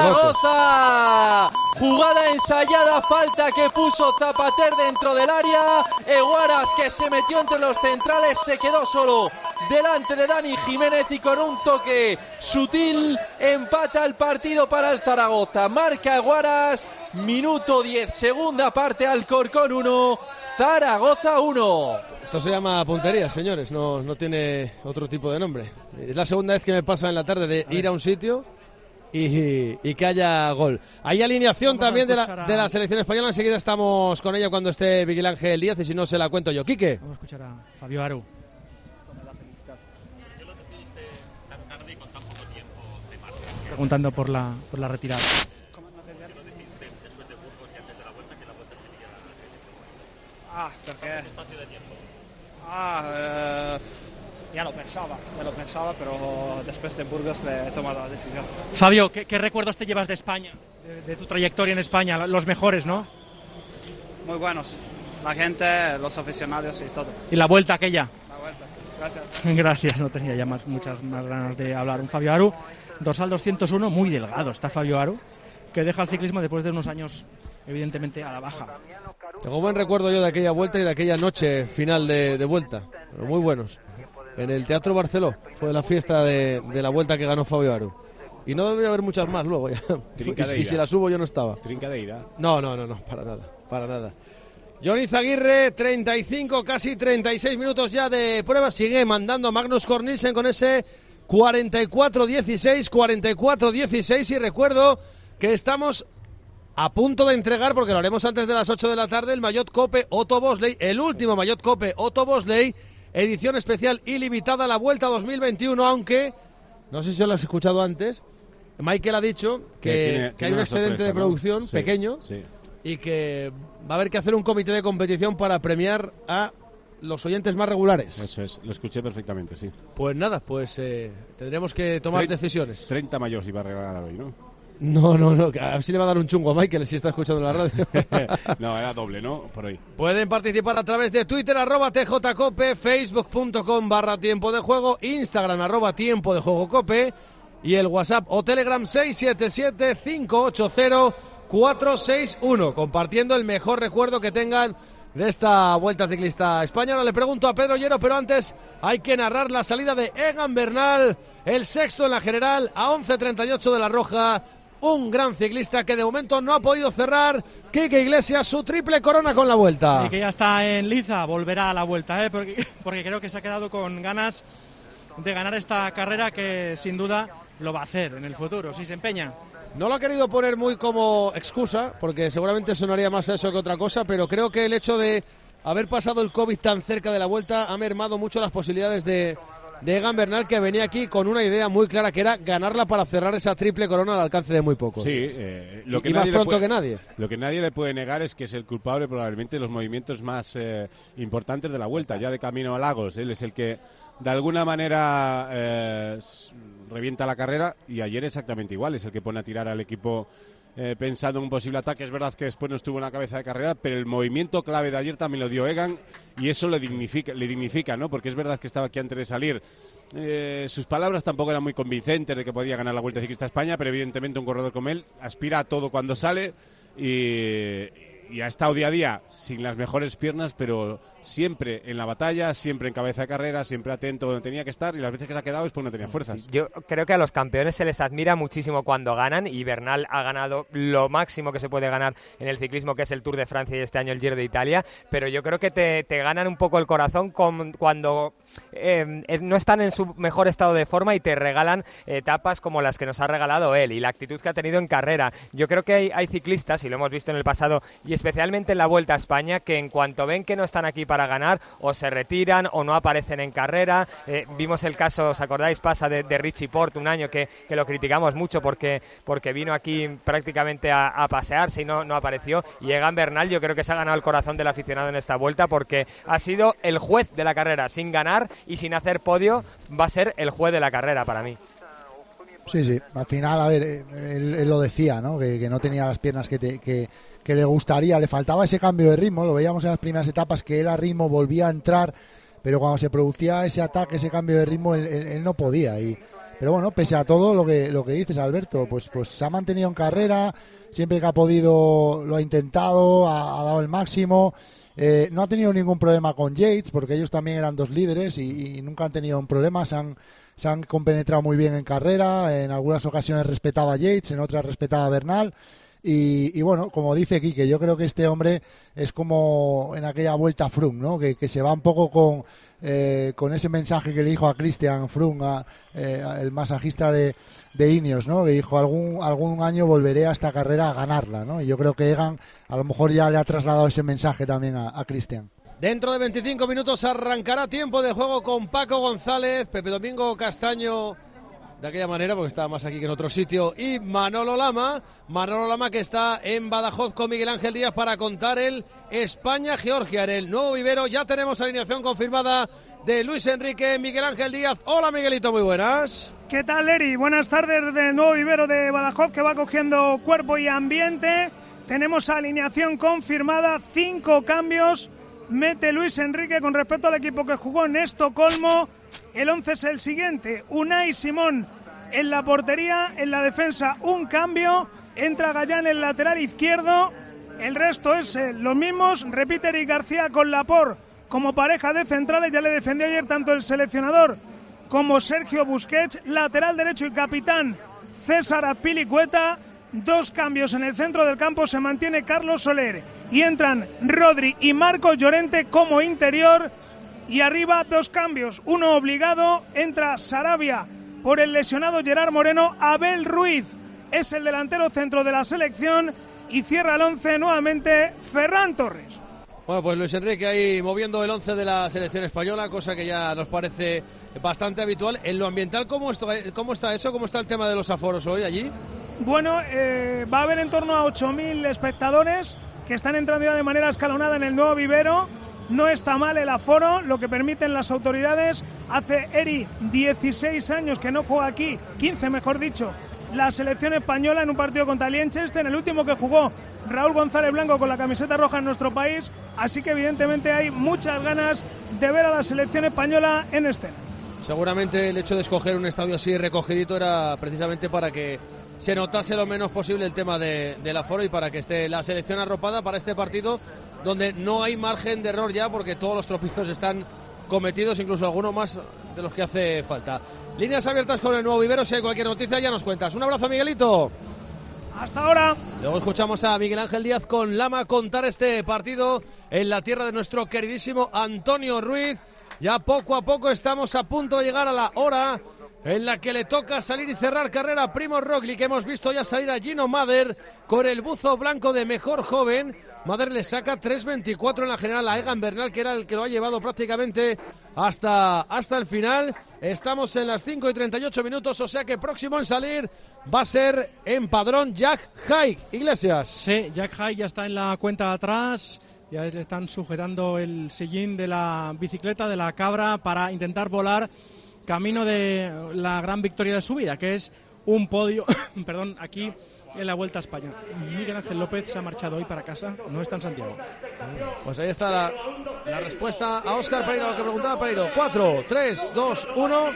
Zaragoza! Jugada ensayada, falta que puso Zapater dentro del área. Eguaras, que se metió entre los centrales, se quedó solo delante de Dani Jiménez y con un toque sutil empata el partido para el Zaragoza. Marca Eguaras, minuto diez, segunda parte, Alcorcón uno, Zaragoza uno. Esto se llama puntería, señores, no, no tiene otro tipo de nombre. Es la segunda vez que me pasa en la tarde de ir a un sitio y, y que haya gol. Hay alineación Vamos también de la, a... de la selección española. Enseguida estamos con ella cuando esté Miguel Ángel Díaz y si no se la cuento yo. Quique. Vamos a escuchar a Fabio Aru. Preguntando por la, por la retirada. Ah, perché? Ah, eh, ya lo pensaba, ya lo pensaba, pero después de Burgos le he tomado la decisión. Fabio, ¿qué, qué recuerdos te llevas de España, de, de tu trayectoria en España? Los mejores, ¿no? Muy buenos, la gente, los aficionados y todo. ¿Y la vuelta aquella? La vuelta, gracias. Gracias, no tenía ya más, muchas más ganas de hablar. Un Fabio Aru, dorsal doscientos uno, muy delgado está Fabio Aru, que deja el ciclismo después de unos años, evidentemente, a la baja. Tengo buen recuerdo yo de aquella vuelta y de aquella noche final de, de vuelta, pero muy buenos. En el Teatro Barceló fue la fiesta de, de la vuelta que ganó Fabio Aru. Y no debería haber muchas más luego ya. Y, y si las subo yo no estaba. Trincadeira. No, no, no, no, para nada, para nada. Johnny Zaguirre, treinta y cinco, casi treinta y seis minutos ya de prueba. Sigue mandando Magnus Cornelsen con ese cuarenta y cuatro dieciséis, cuarenta y cuatro dieciséis. Y recuerdo que estamos a punto de entregar, porque lo haremos antes de las ocho de la tarde, el Maillot Cope Otto Bosley, el último Maillot Cope Otto Bosley, edición especial ilimitada, la Vuelta dos mil veintiuno, aunque, no sé si lo has escuchado antes, Michael ha dicho que, que, tiene, que tiene hay un excedente sorpresa, de producción ¿no? Sí, pequeño sí. Y que va a haber que hacer un comité de competición para premiar a los oyentes más regulares. Eso es, lo escuché perfectamente, sí. Pues nada, pues eh, tendremos que tomar Tre- decisiones. treinta mayores iba a regalar hoy, ¿no? No, no, no, a ver si le va a dar un chungo a Michael si está escuchando la radio. No, era doble, ¿no? Por ahí. Pueden participar a través de Twitter, arroba tjcope, facebook.com barra tiempo de juego, Instagram, arroba tiempo de juego cope, y el WhatsApp o Telegram seis siete siete, cinco ocho cero, cuatro seis uno, compartiendo el mejor recuerdo que tengan de esta Vuelta Ciclista a España. Ahora le pregunto a Pedro Llero, pero antes hay que narrar la salida de Egan Bernal, el sexto en la general, a once treinta y ocho de la Roja. Un gran ciclista que de momento no ha podido cerrar, Quique Iglesias, su triple corona con la Vuelta. Y que ya está en liza, volverá a la Vuelta, ¿eh? porque, porque creo que se ha quedado con ganas de ganar esta carrera, que sin duda lo va a hacer en el futuro, si se empeña. No lo ha querido poner muy como excusa, porque seguramente sonaría más eso que otra cosa, pero creo que el hecho de haber pasado el COVID tan cerca de la Vuelta ha mermado mucho las posibilidades de, de Egan Bernal, que venía aquí con una idea muy clara, que era ganarla para cerrar esa triple corona al alcance de muy pocos. Sí, eh, lo que y, y más nadie pronto puede, que nadie. Lo que nadie le puede negar es que es el culpable probablemente de los movimientos más eh, importantes de la Vuelta, ya de camino a Lagos. Él es el que de alguna manera eh, revienta la carrera, y ayer exactamente igual, es el que pone a tirar al equipo eh, pensando en un posible ataque. Es verdad que después no estuvo en la cabeza de carrera, pero el movimiento clave de ayer también lo dio Egan, y eso le dignifica, le dignifica, ¿no? Porque es verdad que estaba aquí antes de salir. Eh, sus palabras tampoco eran muy convincentes de que podía ganar la Vuelta Ciclista a España, pero evidentemente un corredor como él aspira a todo cuando sale, y, y ha estado día a día sin las mejores piernas, pero siempre en la batalla, siempre en cabeza de carrera, siempre atento donde tenía que estar, y las veces que se ha quedado es porque no tenía fuerzas. Yo creo que a los campeones se les admira muchísimo cuando ganan, y Bernal ha ganado lo máximo que se puede ganar en el ciclismo, que es el Tour de Francia y este año el Giro de Italia, pero yo creo que te, te ganan un poco el corazón con, cuando eh, no están en su mejor estado de forma y te regalan etapas como las que nos ha regalado él, y la actitud que ha tenido en carrera. Yo creo que hay, hay ciclistas, y lo hemos visto en el pasado, y especialmente en la Vuelta a España, que en cuanto ven que no están aquí para ganar, o se retiran o no aparecen en carrera. Eh, vimos el caso, ¿os acordáis? Pasa de, de Richie Porte un año que, que lo criticamos mucho porque, porque vino aquí prácticamente a, a pasearse y no, no apareció. Y Egan Bernal yo creo que se ha ganado el corazón del aficionado en esta Vuelta, porque ha sido el juez de la carrera. Sin ganar y sin hacer podio, va a ser el juez de la carrera para mí. Sí, sí, al final, a ver, él, él lo decía, ¿no? Que, que no tenía las piernas que, te, que, que le gustaría, le faltaba ese cambio de ritmo, lo veíamos en las primeras etapas, que él a ritmo volvía a entrar, pero cuando se producía ese ataque, ese cambio de ritmo, él, él, él no podía. Y, pero bueno, pese a todo lo que, lo que dices, Alberto, pues, pues se ha mantenido en carrera, siempre que ha podido lo ha intentado, ha, ha dado el máximo. Eh, no ha tenido ningún problema con Yates, porque ellos también eran dos líderes y, y nunca han tenido un problema, se han, se han compenetrado muy bien en carrera, en algunas ocasiones respetaba a Yates, en otras respetaba a Bernal. Y, y bueno, como dice Quique, yo creo que este hombre es como en aquella Vuelta Froome, ¿no? Que, que se va un poco con, eh, con ese mensaje que le dijo a Christian Froome, a, eh, el masajista de, de Ineos, ¿no? Que dijo, algún, algún año volveré a esta carrera a ganarla, ¿no? Y yo creo que Egan a lo mejor ya le ha trasladado ese mensaje también a, a Christian. Dentro de veinticinco minutos arrancará tiempo de juego con Paco González, Pepe Domingo Castaño, de aquella manera, porque estaba más aquí que en otro sitio, y Manolo Lama, Manolo Lama que está en Badajoz con Miguel Ángel Díaz para contar el España-Georgia en el nuevo vivero. Ya tenemos alineación confirmada de Luis Enrique, Miguel Ángel Díaz. Hola Miguelito, muy buenas. ¿Qué tal, Eri? Buenas tardes del nuevo vivero de Badajoz, que va cogiendo cuerpo y ambiente. Tenemos alineación confirmada, cinco cambios mete Luis Enrique con respecto al equipo que jugó en Estocolmo. El once es el siguiente: Unai Simón en la portería, en la defensa un cambio, entra Gallán en el lateral izquierdo, el resto es eh, los mismos. Repite Eric García con Laporte como pareja de centrales, ya le defendió ayer tanto el seleccionador como Sergio Busquets. Lateral derecho y capitán César Azpilicueta. Dos cambios en el centro del campo, se mantiene Carlos Soler y entran Rodri y Marcos Llorente como interior. Y arriba dos cambios, uno obligado, entra Sarabia por el lesionado Gerard Moreno. Abel Ruiz es el delantero centro de la selección y cierra el once nuevamente Ferran Torres. Bueno, pues Luis Enrique ahí moviendo el once de la selección española, cosa que ya nos parece bastante habitual. En lo ambiental, ¿cómo está, cómo está eso? ¿Cómo está el tema de los aforos hoy allí? Bueno, eh, va a haber en torno a ocho mil espectadores que están entrando ya de manera escalonada en el nuevo vivero. No está mal el aforo, lo que permiten las autoridades. Hace Eri dieciséis años que no juega aquí, quince mejor dicho, la selección española en un partido contra Liechtenstein, el último que jugó Raúl González Blanco con la camiseta roja en nuestro país. Así que evidentemente hay muchas ganas de ver a la selección española en escena. Seguramente el hecho de escoger un estadio así recogidito era precisamente para que se notase lo menos posible el tema de, del aforo y para que esté la selección arropada para este partido donde no hay margen de error ya porque todos los tropiezos están cometidos, incluso algunos más de los que hace falta. Líneas abiertas con el nuevo vivero, si hay cualquier noticia ya nos cuentas. Un abrazo, Miguelito. Hasta ahora. Luego escuchamos a Miguel Ángel Díaz con Lama contar este partido en la tierra de nuestro queridísimo Antonio Ruiz. Ya poco a poco estamos a punto de llegar a la hora en la que le toca salir y cerrar carrera a Primož Roglič, que hemos visto ya salir a Gino Mader con el buzo blanco de mejor joven. Mader le saca tres veinticuatro en la general a Egan Bernal, que era el que lo ha llevado prácticamente hasta, hasta el final. Estamos en las cinco y treinta y ocho minutos, o sea que próximo en salir va a ser en padrón Jack Haig. Iglesias. Sí, Jack Haig ya está en la cuenta de atrás. Ya le están sujetando el sillín de la bicicleta, de la cabra, para intentar volar camino de la gran victoria de su vida, que es un podio, perdón, aquí en la Vuelta a España. Miguel Ángel López se ha marchado hoy para casa, no está en Santiago. Pues ahí está la, la respuesta a Óscar Pereiro, lo que preguntaba Pereiro. cuatro, tres, dos, uno.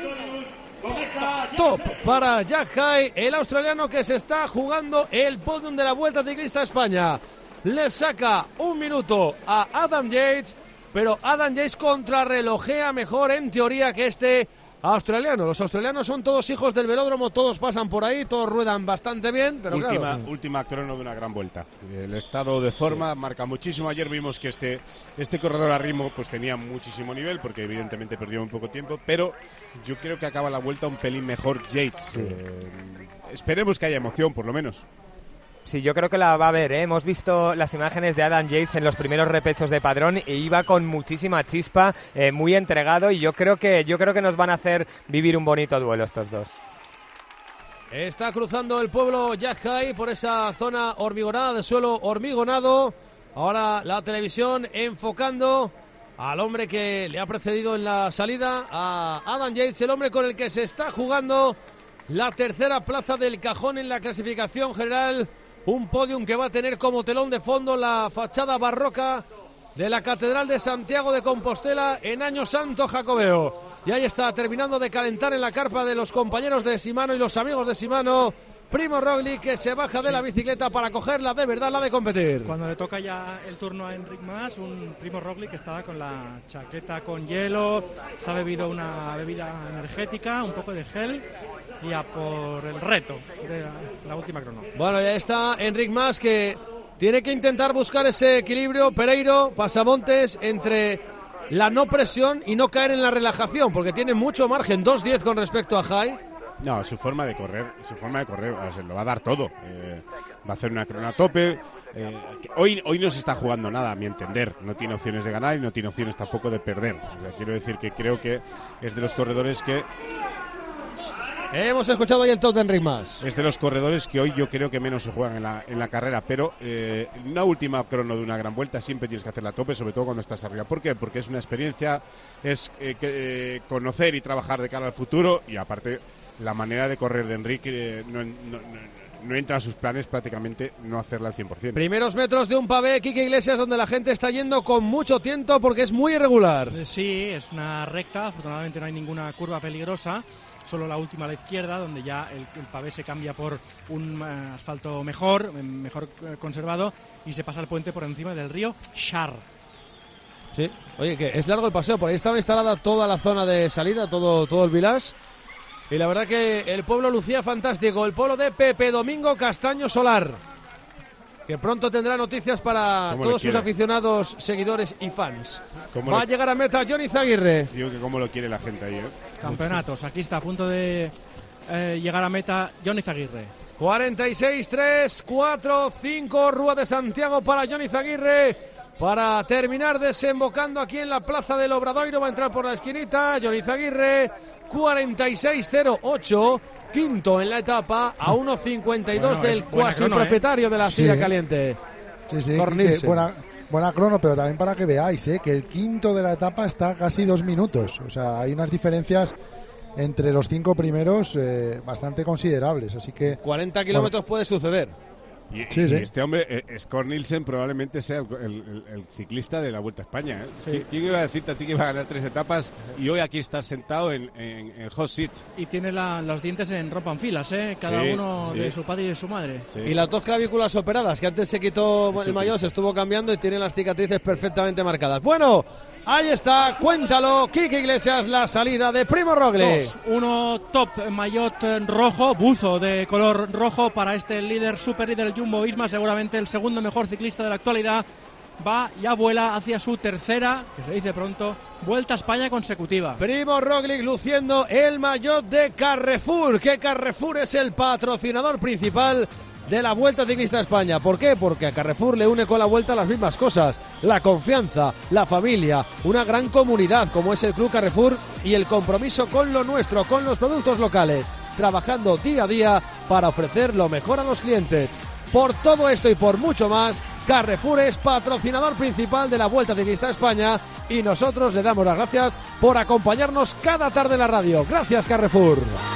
Top para Jack Haig, el australiano que se está jugando el podium de la Vuelta Ciclista a España. Le saca un minuto a Adam Yates, pero Adam Yates contrarrelojea mejor en teoría que este australiano. Los australianos son todos hijos del velódromo, todos pasan por ahí, todos ruedan bastante bien, pero última, claro. Última crono de una gran vuelta. El estado de forma sí. marca muchísimo. Ayer vimos que este, este corredor a ritmo pues tenía muchísimo nivel, porque evidentemente perdió un poco tiempo, pero yo creo que acaba la vuelta un pelín mejor Yates. Sí. Eh, esperemos que haya emoción, por lo menos. Sí, yo creo que la va a haber, ¿eh? Hemos visto las imágenes de Adam Yates en los primeros repechos de padrón e iba con muchísima chispa, eh, muy entregado, y yo creo que yo creo que nos van a hacer vivir un bonito duelo estos dos. Está cruzando el pueblo Jack Haig por esa zona hormigonada, de suelo hormigonado. Ahora la televisión enfocando al hombre que le ha precedido en la salida, a Adam Yates, el hombre con el que se está jugando la tercera plaza del cajón en la clasificación general. Un podium que va a tener como telón de fondo la fachada barroca de la Catedral de Santiago de Compostela en Año Santo Jacobeo. Y ahí está, terminando de calentar en la carpa de los compañeros de Shimano y los amigos de Shimano, Primož Roglič, que se baja de sí. la bicicleta para cogerla de verdad, la de competir. Cuando le toca ya el turno a Enric Mas, un Primož Roglič que estaba con la chaqueta con hielo, se ha bebido una bebida energética, un poco de gel, y a por el reto de la, la última crono. Bueno, ya está Enric Mas, que tiene que intentar buscar ese equilibrio, Pereiro, Pasamontes, entre la no presión y no caer en la relajación, porque tiene mucho margen, dos diez con respecto a Haig. No, su forma de correr, su forma de correr, se lo va a dar todo. Eh, va a hacer una crono a tope. Eh, hoy, hoy no se está jugando nada, a mi entender. No tiene opciones de ganar y no tiene opciones tampoco de perder. O sea, quiero decir que creo que es de los corredores que... Hemos escuchado ahí el top de Enric Mas. Es de los corredores que hoy yo creo que menos se juegan en la, en la carrera, pero eh, una última crono de una gran vuelta siempre tienes que hacerla a tope, sobre todo cuando estás arriba. ¿Por qué? Porque es una experiencia, es eh, que, eh, conocer y trabajar de cara al futuro, y aparte la manera de correr de Enrique eh, no, no, no, no entra a sus planes prácticamente no hacerla al cien por ciento. Primeros metros de un pavé, Quique Iglesias, donde la gente está yendo con mucho tiento porque es muy irregular. Sí, es una recta, afortunadamente no hay ninguna curva peligrosa. Solo la última a la izquierda, donde ya el, el pavé se cambia por un uh, asfalto mejor, mejor uh, conservado, y se pasa el puente por encima del río Char. Sí, oye, que es largo el paseo, por ahí estaba instalada toda la zona de salida, todo, todo el village, Y la verdad que el pueblo lucía fantástico, el pueblo de Pepe Domingo Castaño Solar, que pronto tendrá noticias para todos sus aficionados, seguidores y fans. Va a llegar a meta Johnny Zaguirre. Digo que cómo lo quiere la gente ahí, ¿eh? Campeonatos, aquí está a punto de eh, llegar a meta Johnny Zaguirre. cuarenta y seis, tres, cuatro, cinco, Rúa de Santiago para Johnny Zaguirre, para terminar desembocando aquí en la plaza del Obradoiro. Va a entrar por la esquinita Johnny Zaguirre, cuarenta y seis, cero, ocho, quinto en la etapa, a uno cincuenta y dos bueno, del cuasi propietario ¿eh? de la silla sí. caliente. Sí, sí, que buena, buena crono, pero también para que veáis ¿eh? que el quinto de la etapa está casi dos minutos. O sea, hay unas diferencias entre los cinco primeros eh, bastante considerables. Así que cuarenta kilómetros bueno. puede suceder. Y, sí, y sí. este hombre, eh, Scott Nielsen, probablemente sea el, el, el ciclista de la Vuelta a España. ¿eh? Sí. ¿Quién iba a decirte a ti que iba a ganar tres etapas y hoy aquí estás sentado en el hot seat? Y tiene la, los dientes en ropa en filas, ¿eh? cada sí, uno sí. de su padre y de su madre. Sí. Y las dos clavículas operadas, que antes se quitó el maillot, se estuvo cambiando y tiene las cicatrices perfectamente marcadas. Bueno, ahí está, cuéntalo, Quique Iglesias, la salida de Primo Roglic. Dos, uno top maillot rojo, buzo de color rojo para este líder, super líder Jumbo Visma, seguramente el segundo mejor ciclista de la actualidad. Va, ya vuela hacia su tercera, que se dice pronto, Vuelta a España consecutiva. Primo Roglic luciendo el maillot de Carrefour, que Carrefour es el patrocinador principal de la Vuelta Ciclista a España. ¿Por qué? Porque a Carrefour le une con la Vuelta las mismas cosas: la confianza, la familia, una gran comunidad como es el Club Carrefour y el compromiso con lo nuestro, con los productos locales, trabajando día a día para ofrecer lo mejor a los clientes. Por todo esto y por mucho más, Carrefour es patrocinador principal de la Vuelta Ciclista a España y nosotros le damos las gracias por acompañarnos cada tarde en la radio. Gracias, Carrefour.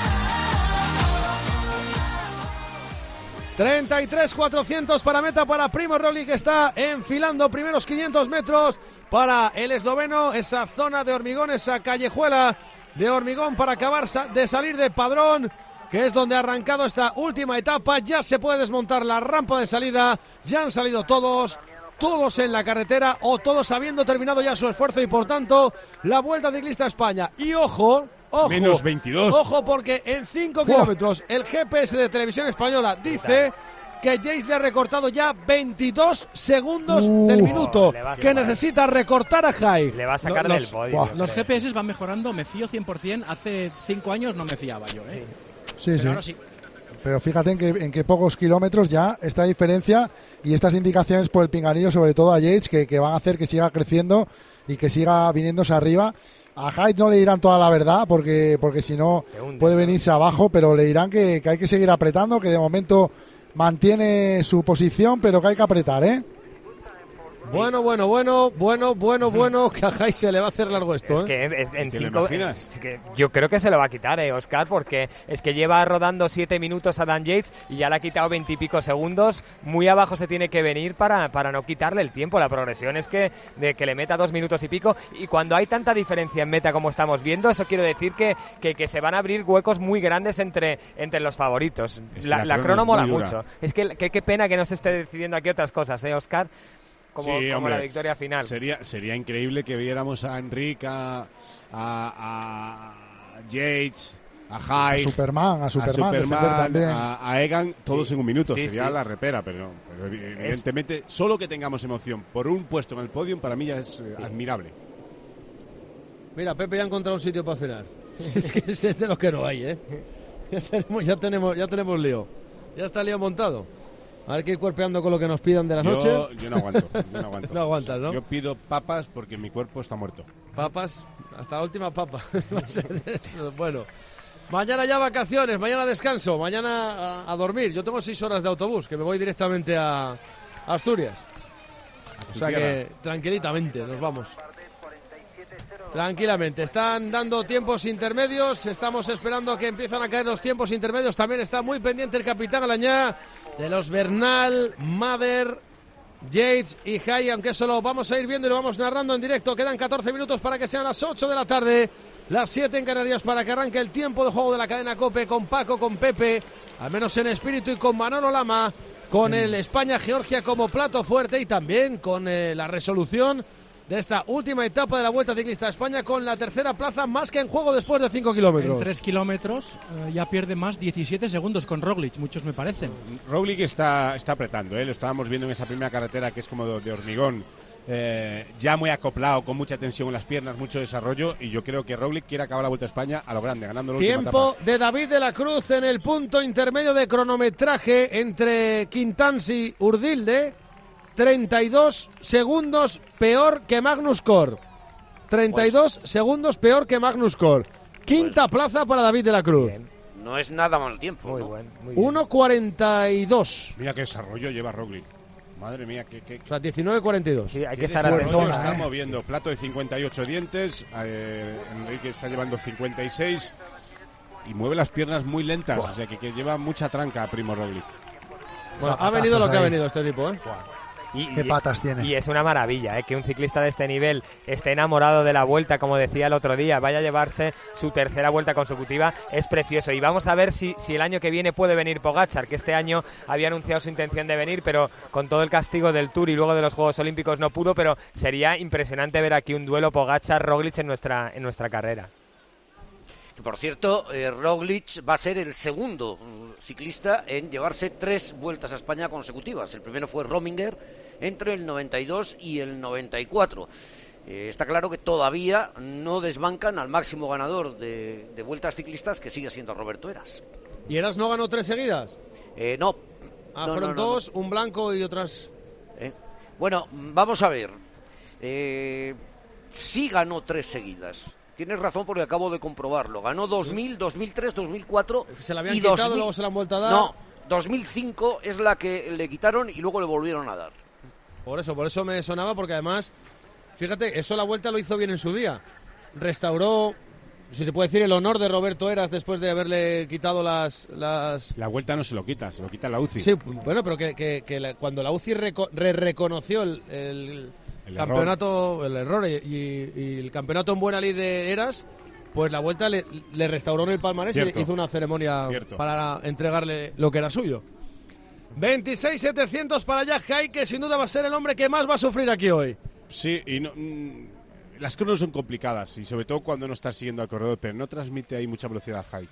treinta y tres cuatrocientos para meta para Primo Roglic, que está enfilando primeros quinientos metros para el esloveno, esa zona de hormigón, esa callejuela de hormigón para acabar de salir de Padrón, que es donde ha arrancado esta última etapa. Ya se puede desmontar la rampa de salida, ya han salido todos, todos en la carretera o todos habiendo terminado ya su esfuerzo y por tanto la Vuelta Ciclista a España. Y ojo, ojo, menos veintidós. Ojo porque en cinco kilómetros el G P S de Televisión Española dice que Yates le ha recortado ya veintidós segundos uh, del minuto, que necesita recortar a Jai. Le va a sacar los, del podio. Los G P S van mejorando, me fío cien por ciento. Hace cinco años no me fiaba yo, ¿eh? Sí, Pero sí. ahora sí. Pero fíjate en que, en que pocos kilómetros ya esta diferencia y estas indicaciones por el pinganillo, sobre todo a Yates, que, que van a hacer que siga creciendo y que siga viniéndose arriba. A Hyde no le dirán toda la verdad porque, porque si no puede venirse abajo, pero le dirán que, que hay que seguir apretando, que de momento mantiene su posición, pero que hay que apretar, ¿eh? Bueno, bueno, bueno, bueno, bueno, bueno, que a Jai se le va a hacer largo esto, es ¿eh? Que es, en ¿Te cinco, lo imaginas? Es que yo creo que se lo va a quitar, eh, Oscar, porque es que lleva rodando siete minutos a Dan Yates y ya le ha quitado veintipico segundos. Muy abajo se tiene que venir para, para no quitarle el tiempo. La progresión es que, de que le meta dos minutos y pico. Y cuando hay tanta diferencia en meta como estamos viendo, eso quiere decir que, que, que se van a abrir huecos muy grandes entre, entre los favoritos. La, la, la crono mola mucho. Es que qué pena que no se esté decidiendo aquí otras cosas, ¿eh, Oscar? Como, sí, como hombre, la victoria final. Sería, sería increíble que viéramos a Enrique, a, a, a Yates, a Jai, a Superman, a Superman, a, Superman, también. a, a Egan, todos sí. en un minuto. Sí, sería sí. la repera, pero, pero evidentemente, es... solo que tengamos emoción por un puesto en el podio, para mí ya es eh, admirable. Mira, Pepe ya ha encontrado un sitio para cenar. Es que es de los que no hay, ¿eh? Ya tenemos, ya tenemos, ya tenemos lío. Ya está el lío montado. A ver que ir cuerpeando con lo que nos pidan de la yo, noche. Yo no aguanto, yo no aguanto. No aguantas, ¿no? Yo pido papas porque mi cuerpo está muerto. Papas, hasta la última papa. Bueno, mañana ya vacaciones, mañana descanso, mañana a, a dormir. Yo tengo seis horas de autobús, que me voy directamente a, a Asturias. O sea que tranquilitamente nos vamos. Tranquilamente, están dando tiempos intermedios, estamos esperando a que empiezan a caer los tiempos intermedios. También está muy pendiente el capitán Alañá de los Bernal, Mader, Yates y Jai, aunque eso lo vamos a ir viendo y lo vamos narrando en directo. Quedan catorce minutos para que sean las ocho de la tarde, las siete en Canarias, para que arranque el tiempo de juego de la cadena COPE con Paco, con Pepe, al menos en espíritu, y con Manolo Lama, con sí. el España-Georgia como plato fuerte y también con eh, la resolución de esta última etapa de la Vuelta Ciclista a España, con la tercera plaza más que en juego después de cinco kilómetros. En tres kilómetros eh, ya pierde más diecisiete segundos con Roglic, muchos me parecen. Roglic está, está apretando, ¿eh? Lo estábamos viendo en esa primera carretera que es como de, de hormigón, eh, ya muy acoplado, con mucha tensión en las piernas, mucho desarrollo, y yo creo que Roglic quiere acabar la Vuelta a España a lo grande, ganando la última etapa. Tiempo de David de la Cruz en el punto intermedio de cronometraje entre Quintans y Urdilde. treinta y dos segundos peor que Magnus Cor. treinta y dos pues, segundos peor que Magnus Cor. Quinta pues, plaza para David de la Cruz. Bien. No es nada mal tiempo. Muy ¿no? buen, muy bien. uno cuarenta y dos. Mira qué desarrollo lleva Roglic. Madre mía, qué... qué o sea, diecinueve cuarenta y dos. Sí, hay que estar atento. Está moviendo. Plato de cincuenta y ocho dientes. Eh, Enrique está llevando cincuenta y seis. Y mueve las piernas muy lentas. Wow. O sea, que, que lleva mucha tranca a Primo Roglic. Bueno, ha venido lo que ha venido este tipo, ¿eh? Wow. Y, ¿Qué patas tiene? Y es una maravilla, ¿eh? Que un ciclista de este nivel esté enamorado de la Vuelta, como decía el otro día, vaya a llevarse su tercera Vuelta consecutiva, es precioso. Y vamos a ver si, si el año que viene puede venir Pogačar, que este año había anunciado su intención de venir, pero con todo el castigo del Tour y luego de los Juegos Olímpicos no pudo, pero sería impresionante ver aquí un duelo Pogačar-Roglic en nuestra, en nuestra carrera. Por cierto, eh, Roglic va a ser el segundo ciclista en llevarse tres Vueltas a España consecutivas. El primero fue Rominger entre el noventa y dos y el noventa y cuatro. Eh, está claro que todavía no desbancan al máximo ganador de, de Vueltas ciclistas, que sigue siendo Roberto Heras. ¿Y Heras no ganó tres seguidas? Eh, no. Ah, no, fueron no, no, dos, no. un blanco y otras... Eh, bueno, vamos a ver. Eh, sí ganó tres seguidas. Tienes razón porque acabo de comprobarlo. Ganó dos mil, dos mil tres, dos mil cuatro. Se la habían y quitado, dos mil... luego se la han vuelto a dar. No, dos mil cinco es la que le quitaron y luego le volvieron a dar. Por eso, por eso me sonaba, porque además, fíjate, eso la Vuelta lo hizo bien en su día. Restauró, si se puede decir, el honor de Roberto Heras después de haberle quitado las... las... La Vuelta no se lo quita, se lo quita la U C I. Sí, bueno, pero que, que, que la, cuando la U C I reco re reconoció el... el El campeonato, error. el error y, y, y el campeonato en buena ley de Heras, pues la Vuelta le, le restauró en el palmarés y hizo una ceremonia Cierto. para entregarle lo que era suyo. veintiséis mil setecientos para Jack Haig, que sin duda va a ser el hombre que más va a sufrir aquí hoy. Sí, y no, mmm, las cronos son complicadas, y sobre todo cuando no estás siguiendo al corredor, pero no transmite ahí mucha velocidad Haig.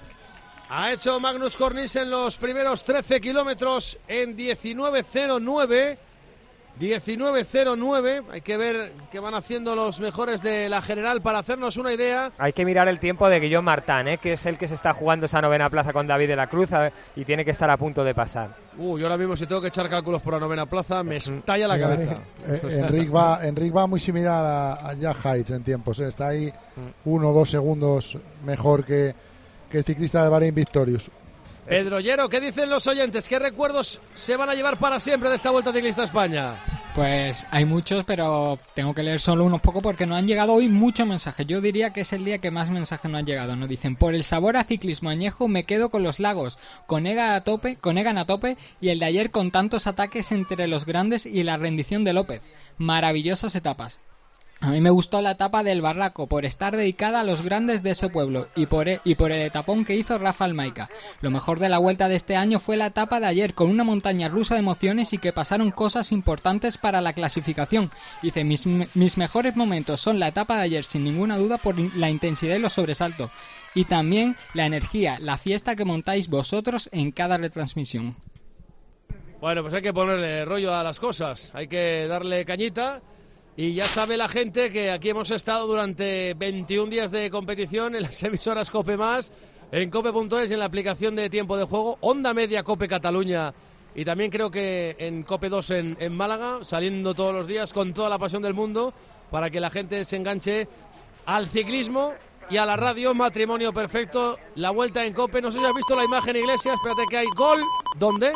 Ha hecho Magnus Cornis en los primeros trece kilómetros en diecinueve cero nueve. diecinueve cero nueve, hay que ver qué van haciendo los mejores de la general para hacernos una idea. Hay que mirar el tiempo de Guillaume Martin, ¿eh? Que es el que se está jugando esa novena plaza con David de la Cruz, a ver, y tiene que estar a punto de pasar. Uh, yo ahora mismo si tengo que echar cálculos por la novena plaza me estalla la cabeza. Eh, eh, Enric va, Enric va muy similar a, a Jack Haig en tiempos, ¿eh? Está ahí uno o dos segundos mejor que, que el ciclista de Bahrein Victorious. Pedro Llero, ¿qué dicen los oyentes? ¿Qué recuerdos se van a llevar para siempre de esta Vuelta Ciclista a España? Pues hay muchos, pero tengo que leer solo unos pocos porque no han llegado hoy muchos mensajes. Yo diría que es el día que más mensajes no han llegado. Nos dicen, por el sabor a ciclismo añejo me quedo con los lagos, con Egan a tope, con Egan a tope y el de ayer con tantos ataques entre los grandes y la rendición de López. Maravillosas etapas. A mí me gustó la etapa del Barraco por estar dedicada a los grandes de ese pueblo y por, e- y por el etapón que hizo Rafa Almaica. Lo mejor de la Vuelta de este año fue la etapa de ayer con una montaña rusa de emociones y que pasaron cosas importantes para la clasificación. Dice, mis, mis mejores momentos son la etapa de ayer sin ninguna duda por la intensidad y los sobresaltos. Y también la energía, la fiesta que montáis vosotros en cada retransmisión. Bueno, pues hay que ponerle rollo a las cosas, hay que darle cañita. Y ya sabe la gente que aquí hemos estado durante veintiún días de competición en las emisoras COPE más, en cope punto es y en la aplicación de tiempo de juego, Onda Media COPE Cataluña y también creo que en COPE dos en, en Málaga, saliendo todos los días con toda la pasión del mundo para que la gente se enganche al ciclismo y a la radio. Matrimonio perfecto, la Vuelta en COPE. No sé si has visto la imagen, Iglesias, espérate que hay gol. ¿Dónde?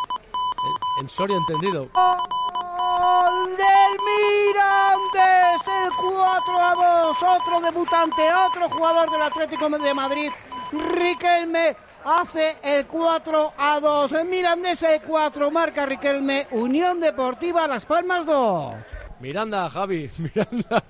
En Soria, entendido. Gol del Mirandés, el cuatro a dos, otro debutante, otro jugador del Atlético de Madrid, Riquelme, hace el cuatro a dos, el Mirandés el cuatro, marca Riquelme, Unión Deportiva Las Palmas dos. Miranda, Javi, Miranda.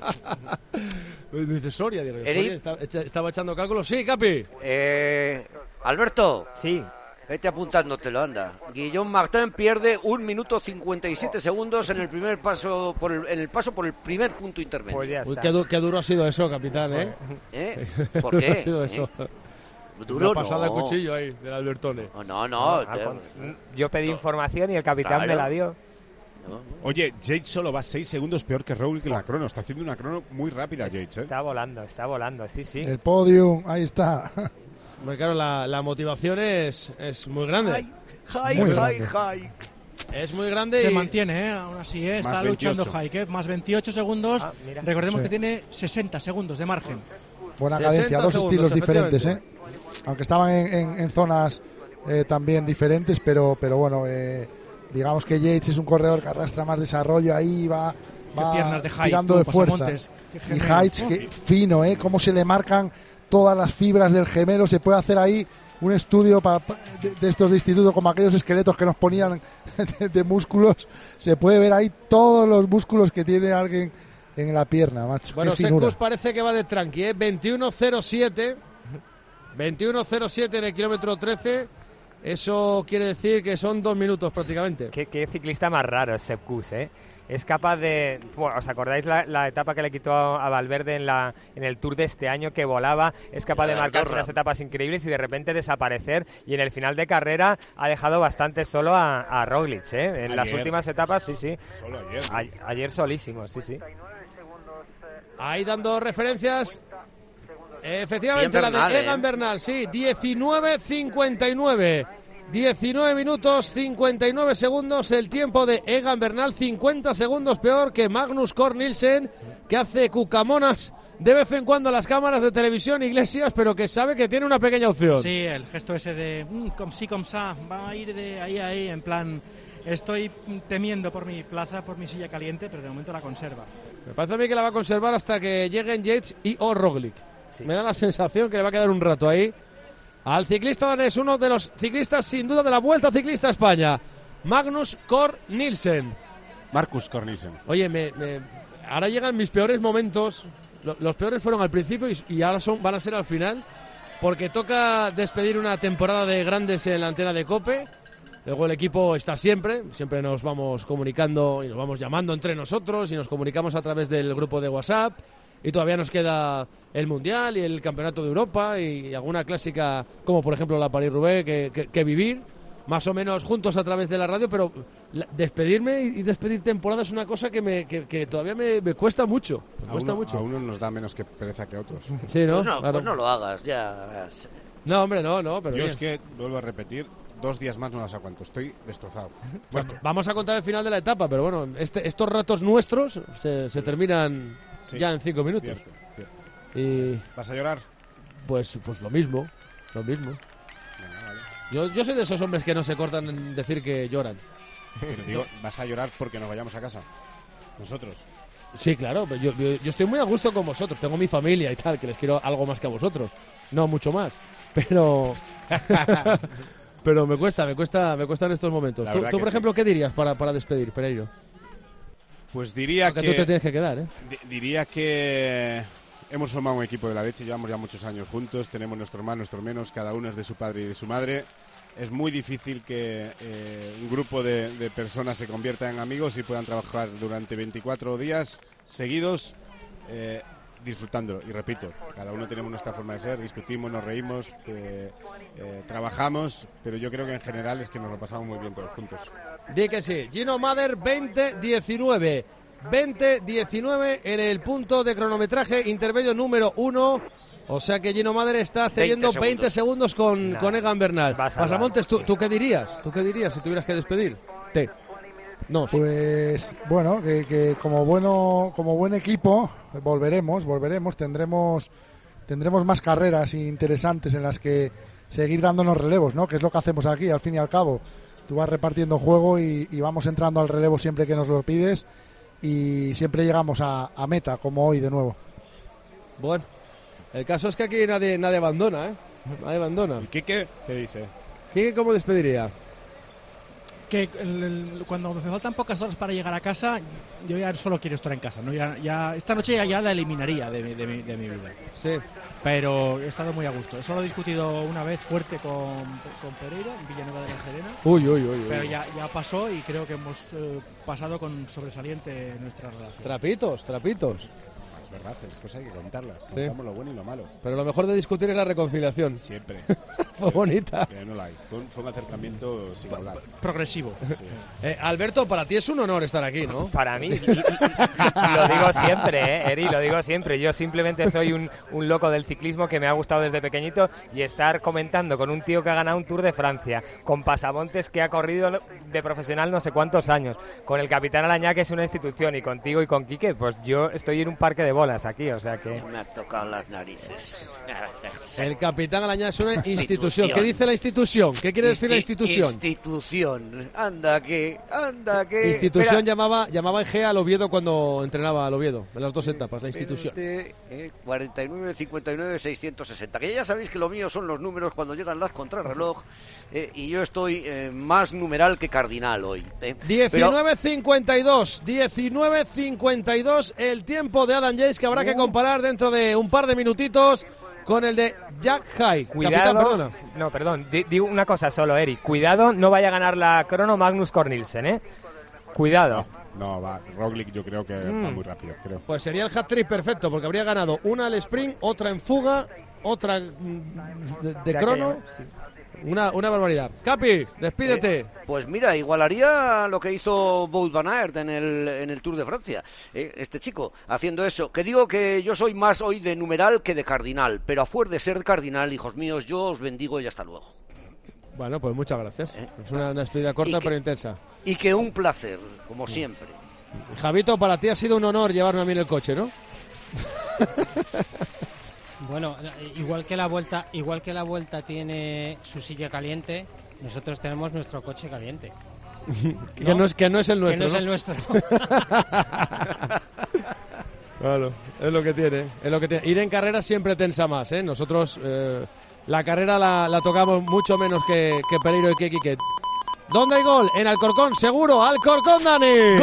Dice Soria, digo, Soria está, estaba echando cálculos. Sí, Capi. Eh, Alberto. Sí. Vete apuntándotelo, anda. Guillaume Martin pierde un minuto cincuenta y siete segundos en el primer paso por el, en el paso por el primer punto intermedio. Pues Uy, qué, du qué duro ha sido eso, capitán, ¿eh? ¿Eh? ¿Por qué? ha sido eso? ¿Eh? Duro, Una pasada no. de cuchillo ahí, del Albertone. No, no, no. no yo, yo pedí no. información y el capitán claro. me la dio. No, no. Oye, Yates solo va seis segundos peor que Roglic en la crono. Está haciendo una crono muy rápida, Yates, ¿eh? Está volando, está volando, sí, sí. El podium, ahí está. Muy claro, la, la motivación es, es muy grande. Hi, hi, hi, hi. Es muy grande. Se y... mantiene, ¿eh? Aún así, ¿eh? Está luchando Haik, ¿eh? Más veintiocho segundos. Ah, Recordemos sí. que tiene sesenta segundos de margen. Buena cadencia, dos estilos diferentes, ¿eh? Aunque estaban en, en, en zonas eh, también diferentes, pero, pero bueno, eh, digamos que Yates es un corredor que arrastra más desarrollo ahí, va, va piernas de Haik, tirando tú, de fuerza. Y Haik, que fino, ¿eh? Cómo se le marcan todas las fibras del gemelo. Se puede hacer ahí un estudio pa, pa, de, de estos de instituto, como aquellos esqueletos que nos ponían de, de músculos. Se puede ver ahí todos los músculos que tiene alguien en la pierna, macho. Bueno, Secus parece que va de tranqui, ¿eh? veintiuno cero siete. veintiuno cero siete en el kilómetro trece. Eso quiere decir que son dos minutos prácticamente. Qué, qué ciclista más raro es Sepkus, ¿eh? Es capaz de... Bueno, ¿os acordáis la, la etapa que le quitó a Valverde en, la, en el Tour de este año, que volaba? Es capaz de marcarse unas etapas increíbles y de repente desaparecer. Y en el final de carrera ha dejado bastante solo a, a Roglic, ¿eh? En ayer. Las últimas etapas, sí, sí. Solo ayer. A, ayer solísimo, sí, sí. Ahí dando referencias... Efectivamente, Bernal, la de Egan eh. Bernal, sí, diecinueve cincuenta y nueve. diecinueve minutos cincuenta y nueve segundos el tiempo de Egan Bernal, cincuenta segundos peor que Magnus Cort Nielsen, que hace cucamonas de vez en cuando a las cámaras de televisión Iglesias, pero que sabe que tiene una pequeña opción. Sí, el gesto ese de mm, com si com sa, va a ir de ahí a ahí, en plan, estoy temiendo por mi plaza, por mi silla caliente, pero de momento la conserva. Me parece a mí que la va a conservar hasta que lleguen Yates y o Roglic. Sí. Me da la sensación que le va a quedar un rato ahí al ciclista danés, uno de los ciclistas sin duda de la Vuelta Ciclista a España, Magnus Cort Nielsen. Marcus Cort Nielsen. Oye, me, me, ahora llegan mis peores momentos. Los, los peores fueron al principio y, y ahora son, van a ser al final, porque toca despedir una temporada de grandes en la antena de COPE. Luego el equipo está siempre, siempre nos vamos comunicando y nos vamos llamando entre nosotros y nos comunicamos a través del grupo de WhatsApp. Y todavía nos queda el Mundial y el Campeonato de Europa y alguna clásica como por ejemplo la París-Roubaix que, que, que vivir más o menos juntos a través de la radio, pero la, despedirme y despedir temporada es una cosa que, me, que, que todavía me, me cuesta mucho. Me a, cuesta uno, mucho. a uno nos da menos que pereza que a otros. Sí, ¿no? Pues no, claro. pues no lo hagas, ya. No, hombre, no, no. Pero yo bien. Es que, vuelvo a repetir, dos días más no las aguanto, estoy destrozado. Bueno, vamos a contar el final de la etapa, pero bueno, este, estos ratos nuestros se, se terminan sí, ya en cinco minutos. Cierto, cierto. Y ¿Vas a llorar? Pues, pues lo mismo, lo mismo. Bueno, vale. Yo, yo soy de esos hombres que no se cortan en decir que lloran. Pero digo, vas a llorar porque nos vayamos a casa. Nosotros. Sí, claro, pero yo, yo, yo estoy muy a gusto con vosotros. Tengo mi familia y tal, que les quiero algo más que a vosotros. No mucho más. Pero... pero me cuesta, me cuesta, me cuesta en estos momentos. ¿Tú, tú por ejemplo, sí. qué dirías para, para despedir, Pereiro? Pues diría Porque que... tú te tienes que quedar, ¿eh? Diría que... Hemos formado un equipo de la leche, llevamos ya muchos años juntos, tenemos nuestros más, nuestros menos, cada uno es de su padre y de su madre. Es muy difícil que eh, un grupo de, de personas se convierta en amigos y puedan trabajar durante veinticuatro días seguidos eh, disfrutándolo. Y repito, cada uno tenemos nuestra forma de ser, discutimos, nos reímos, eh, eh, trabajamos, pero yo creo que en general es que nos lo pasamos muy bien todos juntos. Di que sí. Gino Mader veinte diecinueve. veinte diecinueve en el punto de cronometraje intermedio número uno. O sea que Gino Mader está cediendo veinte segundos, veinte segundos con, nah, con Egan Bernal. Pasamontes, ¿tú, ¿tú qué dirías? ¿Tú qué dirías si tuvieras que despedir? Te. No. Pues bueno, que, que como bueno, como buen equipo volveremos, volveremos, tendremos tendremos más carreras interesantes en las que seguir dándonos relevos, ¿no? Que es lo que hacemos aquí, al fin y al cabo. Tú vas repartiendo juego y, y vamos entrando al relevo siempre que nos lo pides y siempre llegamos a, a meta, como hoy de nuevo. Bueno, el caso es que aquí nadie nadie abandona, ¿eh? Nadie abandona. ¿Y Quique qué dice? ¿Quique cómo despediría? que el, el, cuando me faltan pocas horas para llegar a casa, yo ya solo quiero estar en casa, ¿no? Ya, ya esta noche ya, ya la eliminaría de mi, de, mi, de mi vida. Sí. Pero he estado muy a gusto. Solo he discutido una vez fuerte con, con Pereira en Villanueva de la Serena. Uy, uy, uy. uy. Pero ya, ya pasó y creo que hemos eh, pasado con sobresaliente nuestra relación. Trapitos, trapitos. Es verdad, las cosas hay que contarlas. Sí. Contamos lo bueno y lo malo. Pero lo mejor de discutir es la reconciliación. Siempre. Fue bonita. Pero no la hay. Fue un, fue un acercamiento singular. Progresivo. Sí. Eh, Alberto, para ti es un honor estar aquí, ¿no? Para mí, y, y, y, y lo digo siempre, ¿eh, Eri? Lo digo siempre. Yo simplemente soy un, un loco del ciclismo que me ha gustado desde pequeñito, y estar comentando con un tío que ha ganado un Tour de Francia, con Pasamontes que ha corrido de profesional no sé cuántos años, con el capitán Alañá, que es una institución, y contigo y con Quique, pues yo estoy en un parque de bolas aquí, o sea que... Me ha tocado las narices. El capitán Alañá es una institución. ¿Qué dice la institución? ¿Qué quiere decir la institución? Institución. Anda que, anda que... Institución llamaba, llamaba en G al Oviedo cuando entrenaba al Oviedo, en las dos etapas, la institución. Eh, cuarenta y nueve, cincuenta y nueve, seiscientos sesenta. Que ya sabéis que lo mío son los números cuando llegan las contrarreloj, eh, y yo estoy eh, más numeral que cardinal hoy. Eh. diecinueve cincuenta y dos, diecinueve cincuenta y dos el tiempo de Adam Yates, que habrá que comparar dentro de un par de minutitos con el de Jack Haig. Cuidado, Capitán, perdona. No, perdón, di- digo una cosa solo, Eri. Cuidado, no vaya a ganar la crono Magnus Cornilsen, ¿eh? Cuidado. No, va, Roglic yo creo que Mm. va muy rápido, creo. Pues sería el hat-trick perfecto, porque habría ganado una al sprint, otra en fuga, otra mm, de, de Ya crono. que- sí. Una, una barbaridad. Capi, despídete. Eh, pues mira, igualaría lo que hizo Wout van Aert en el, en el Tour de Francia. Eh, este chico, haciendo eso. Que digo que yo soy más hoy de numeral que de cardinal, pero a fuer de ser cardinal, hijos míos, yo os bendigo y hasta luego. Bueno, pues muchas gracias. Es una, una despedida corta Y que- pero intensa. Y que un placer, como siempre. Javito, para ti ha sido un honor llevarme a mí en el coche, ¿no? Bueno, igual que la vuelta, igual que la vuelta tiene su silla caliente, nosotros tenemos nuestro coche caliente. Que no es que no es el nuestro. Que no es el nuestro. Claro, es lo que tiene, es lo que tiene. Ir en carrera siempre tensa más, ¿eh? Nosotros eh, la carrera la, la tocamos mucho menos que, que Pereiro y que Quique. ¿Dónde hay gol? En Alcorcón, seguro. Alcorcón, Dani.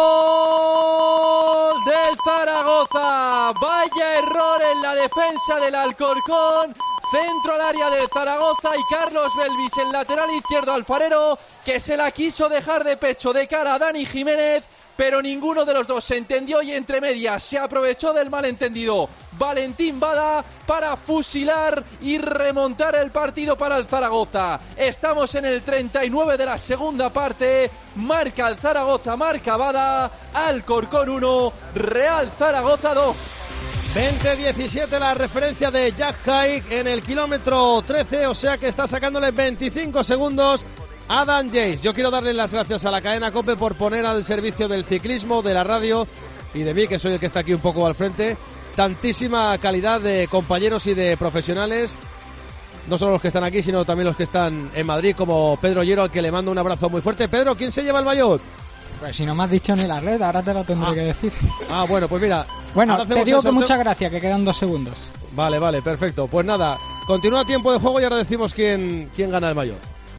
¡Gol del Zaragoza! Vaya error en la defensa del Alcorcón. Centro al área de Zaragoza y Carlos Belvis en lateral izquierdo Alfarero, que se la quiso dejar de pecho de cara a Dani Jiménez, pero ninguno de los dos se entendió y entre medias se aprovechó del malentendido Valentín Bada para fusilar y remontar el partido para el Zaragoza. Estamos en el treinta y nueve de la segunda parte, marca el Zaragoza, marca Bada, Alcorcón uno, Real Zaragoza dos. veinte diecisiete la referencia de Jack Haig en el kilómetro trece, o sea que está sacándole veinticinco segundos Adam Yates. Yo quiero darle las gracias a la cadena COPE por poner al servicio del ciclismo, de la radio y de mí, que soy el que está aquí un poco al frente, tantísima calidad de compañeros y de profesionales, no solo los que están aquí, sino también los que están en Madrid, como Pedro Llero, al que le mando un abrazo muy fuerte. Pedro, ¿quién se lleva el maillot? Pues si no me has dicho ni la red, ahora te lo tendré Ah. que decir. Ah, bueno, pues mira. Bueno, ahora te hacemos digo el que sorteo. muchas gracias, que quedan dos segundos. Vale, vale, perfecto. Pues nada, continúa tiempo de juego y ahora decimos quién, quién gana el maillot.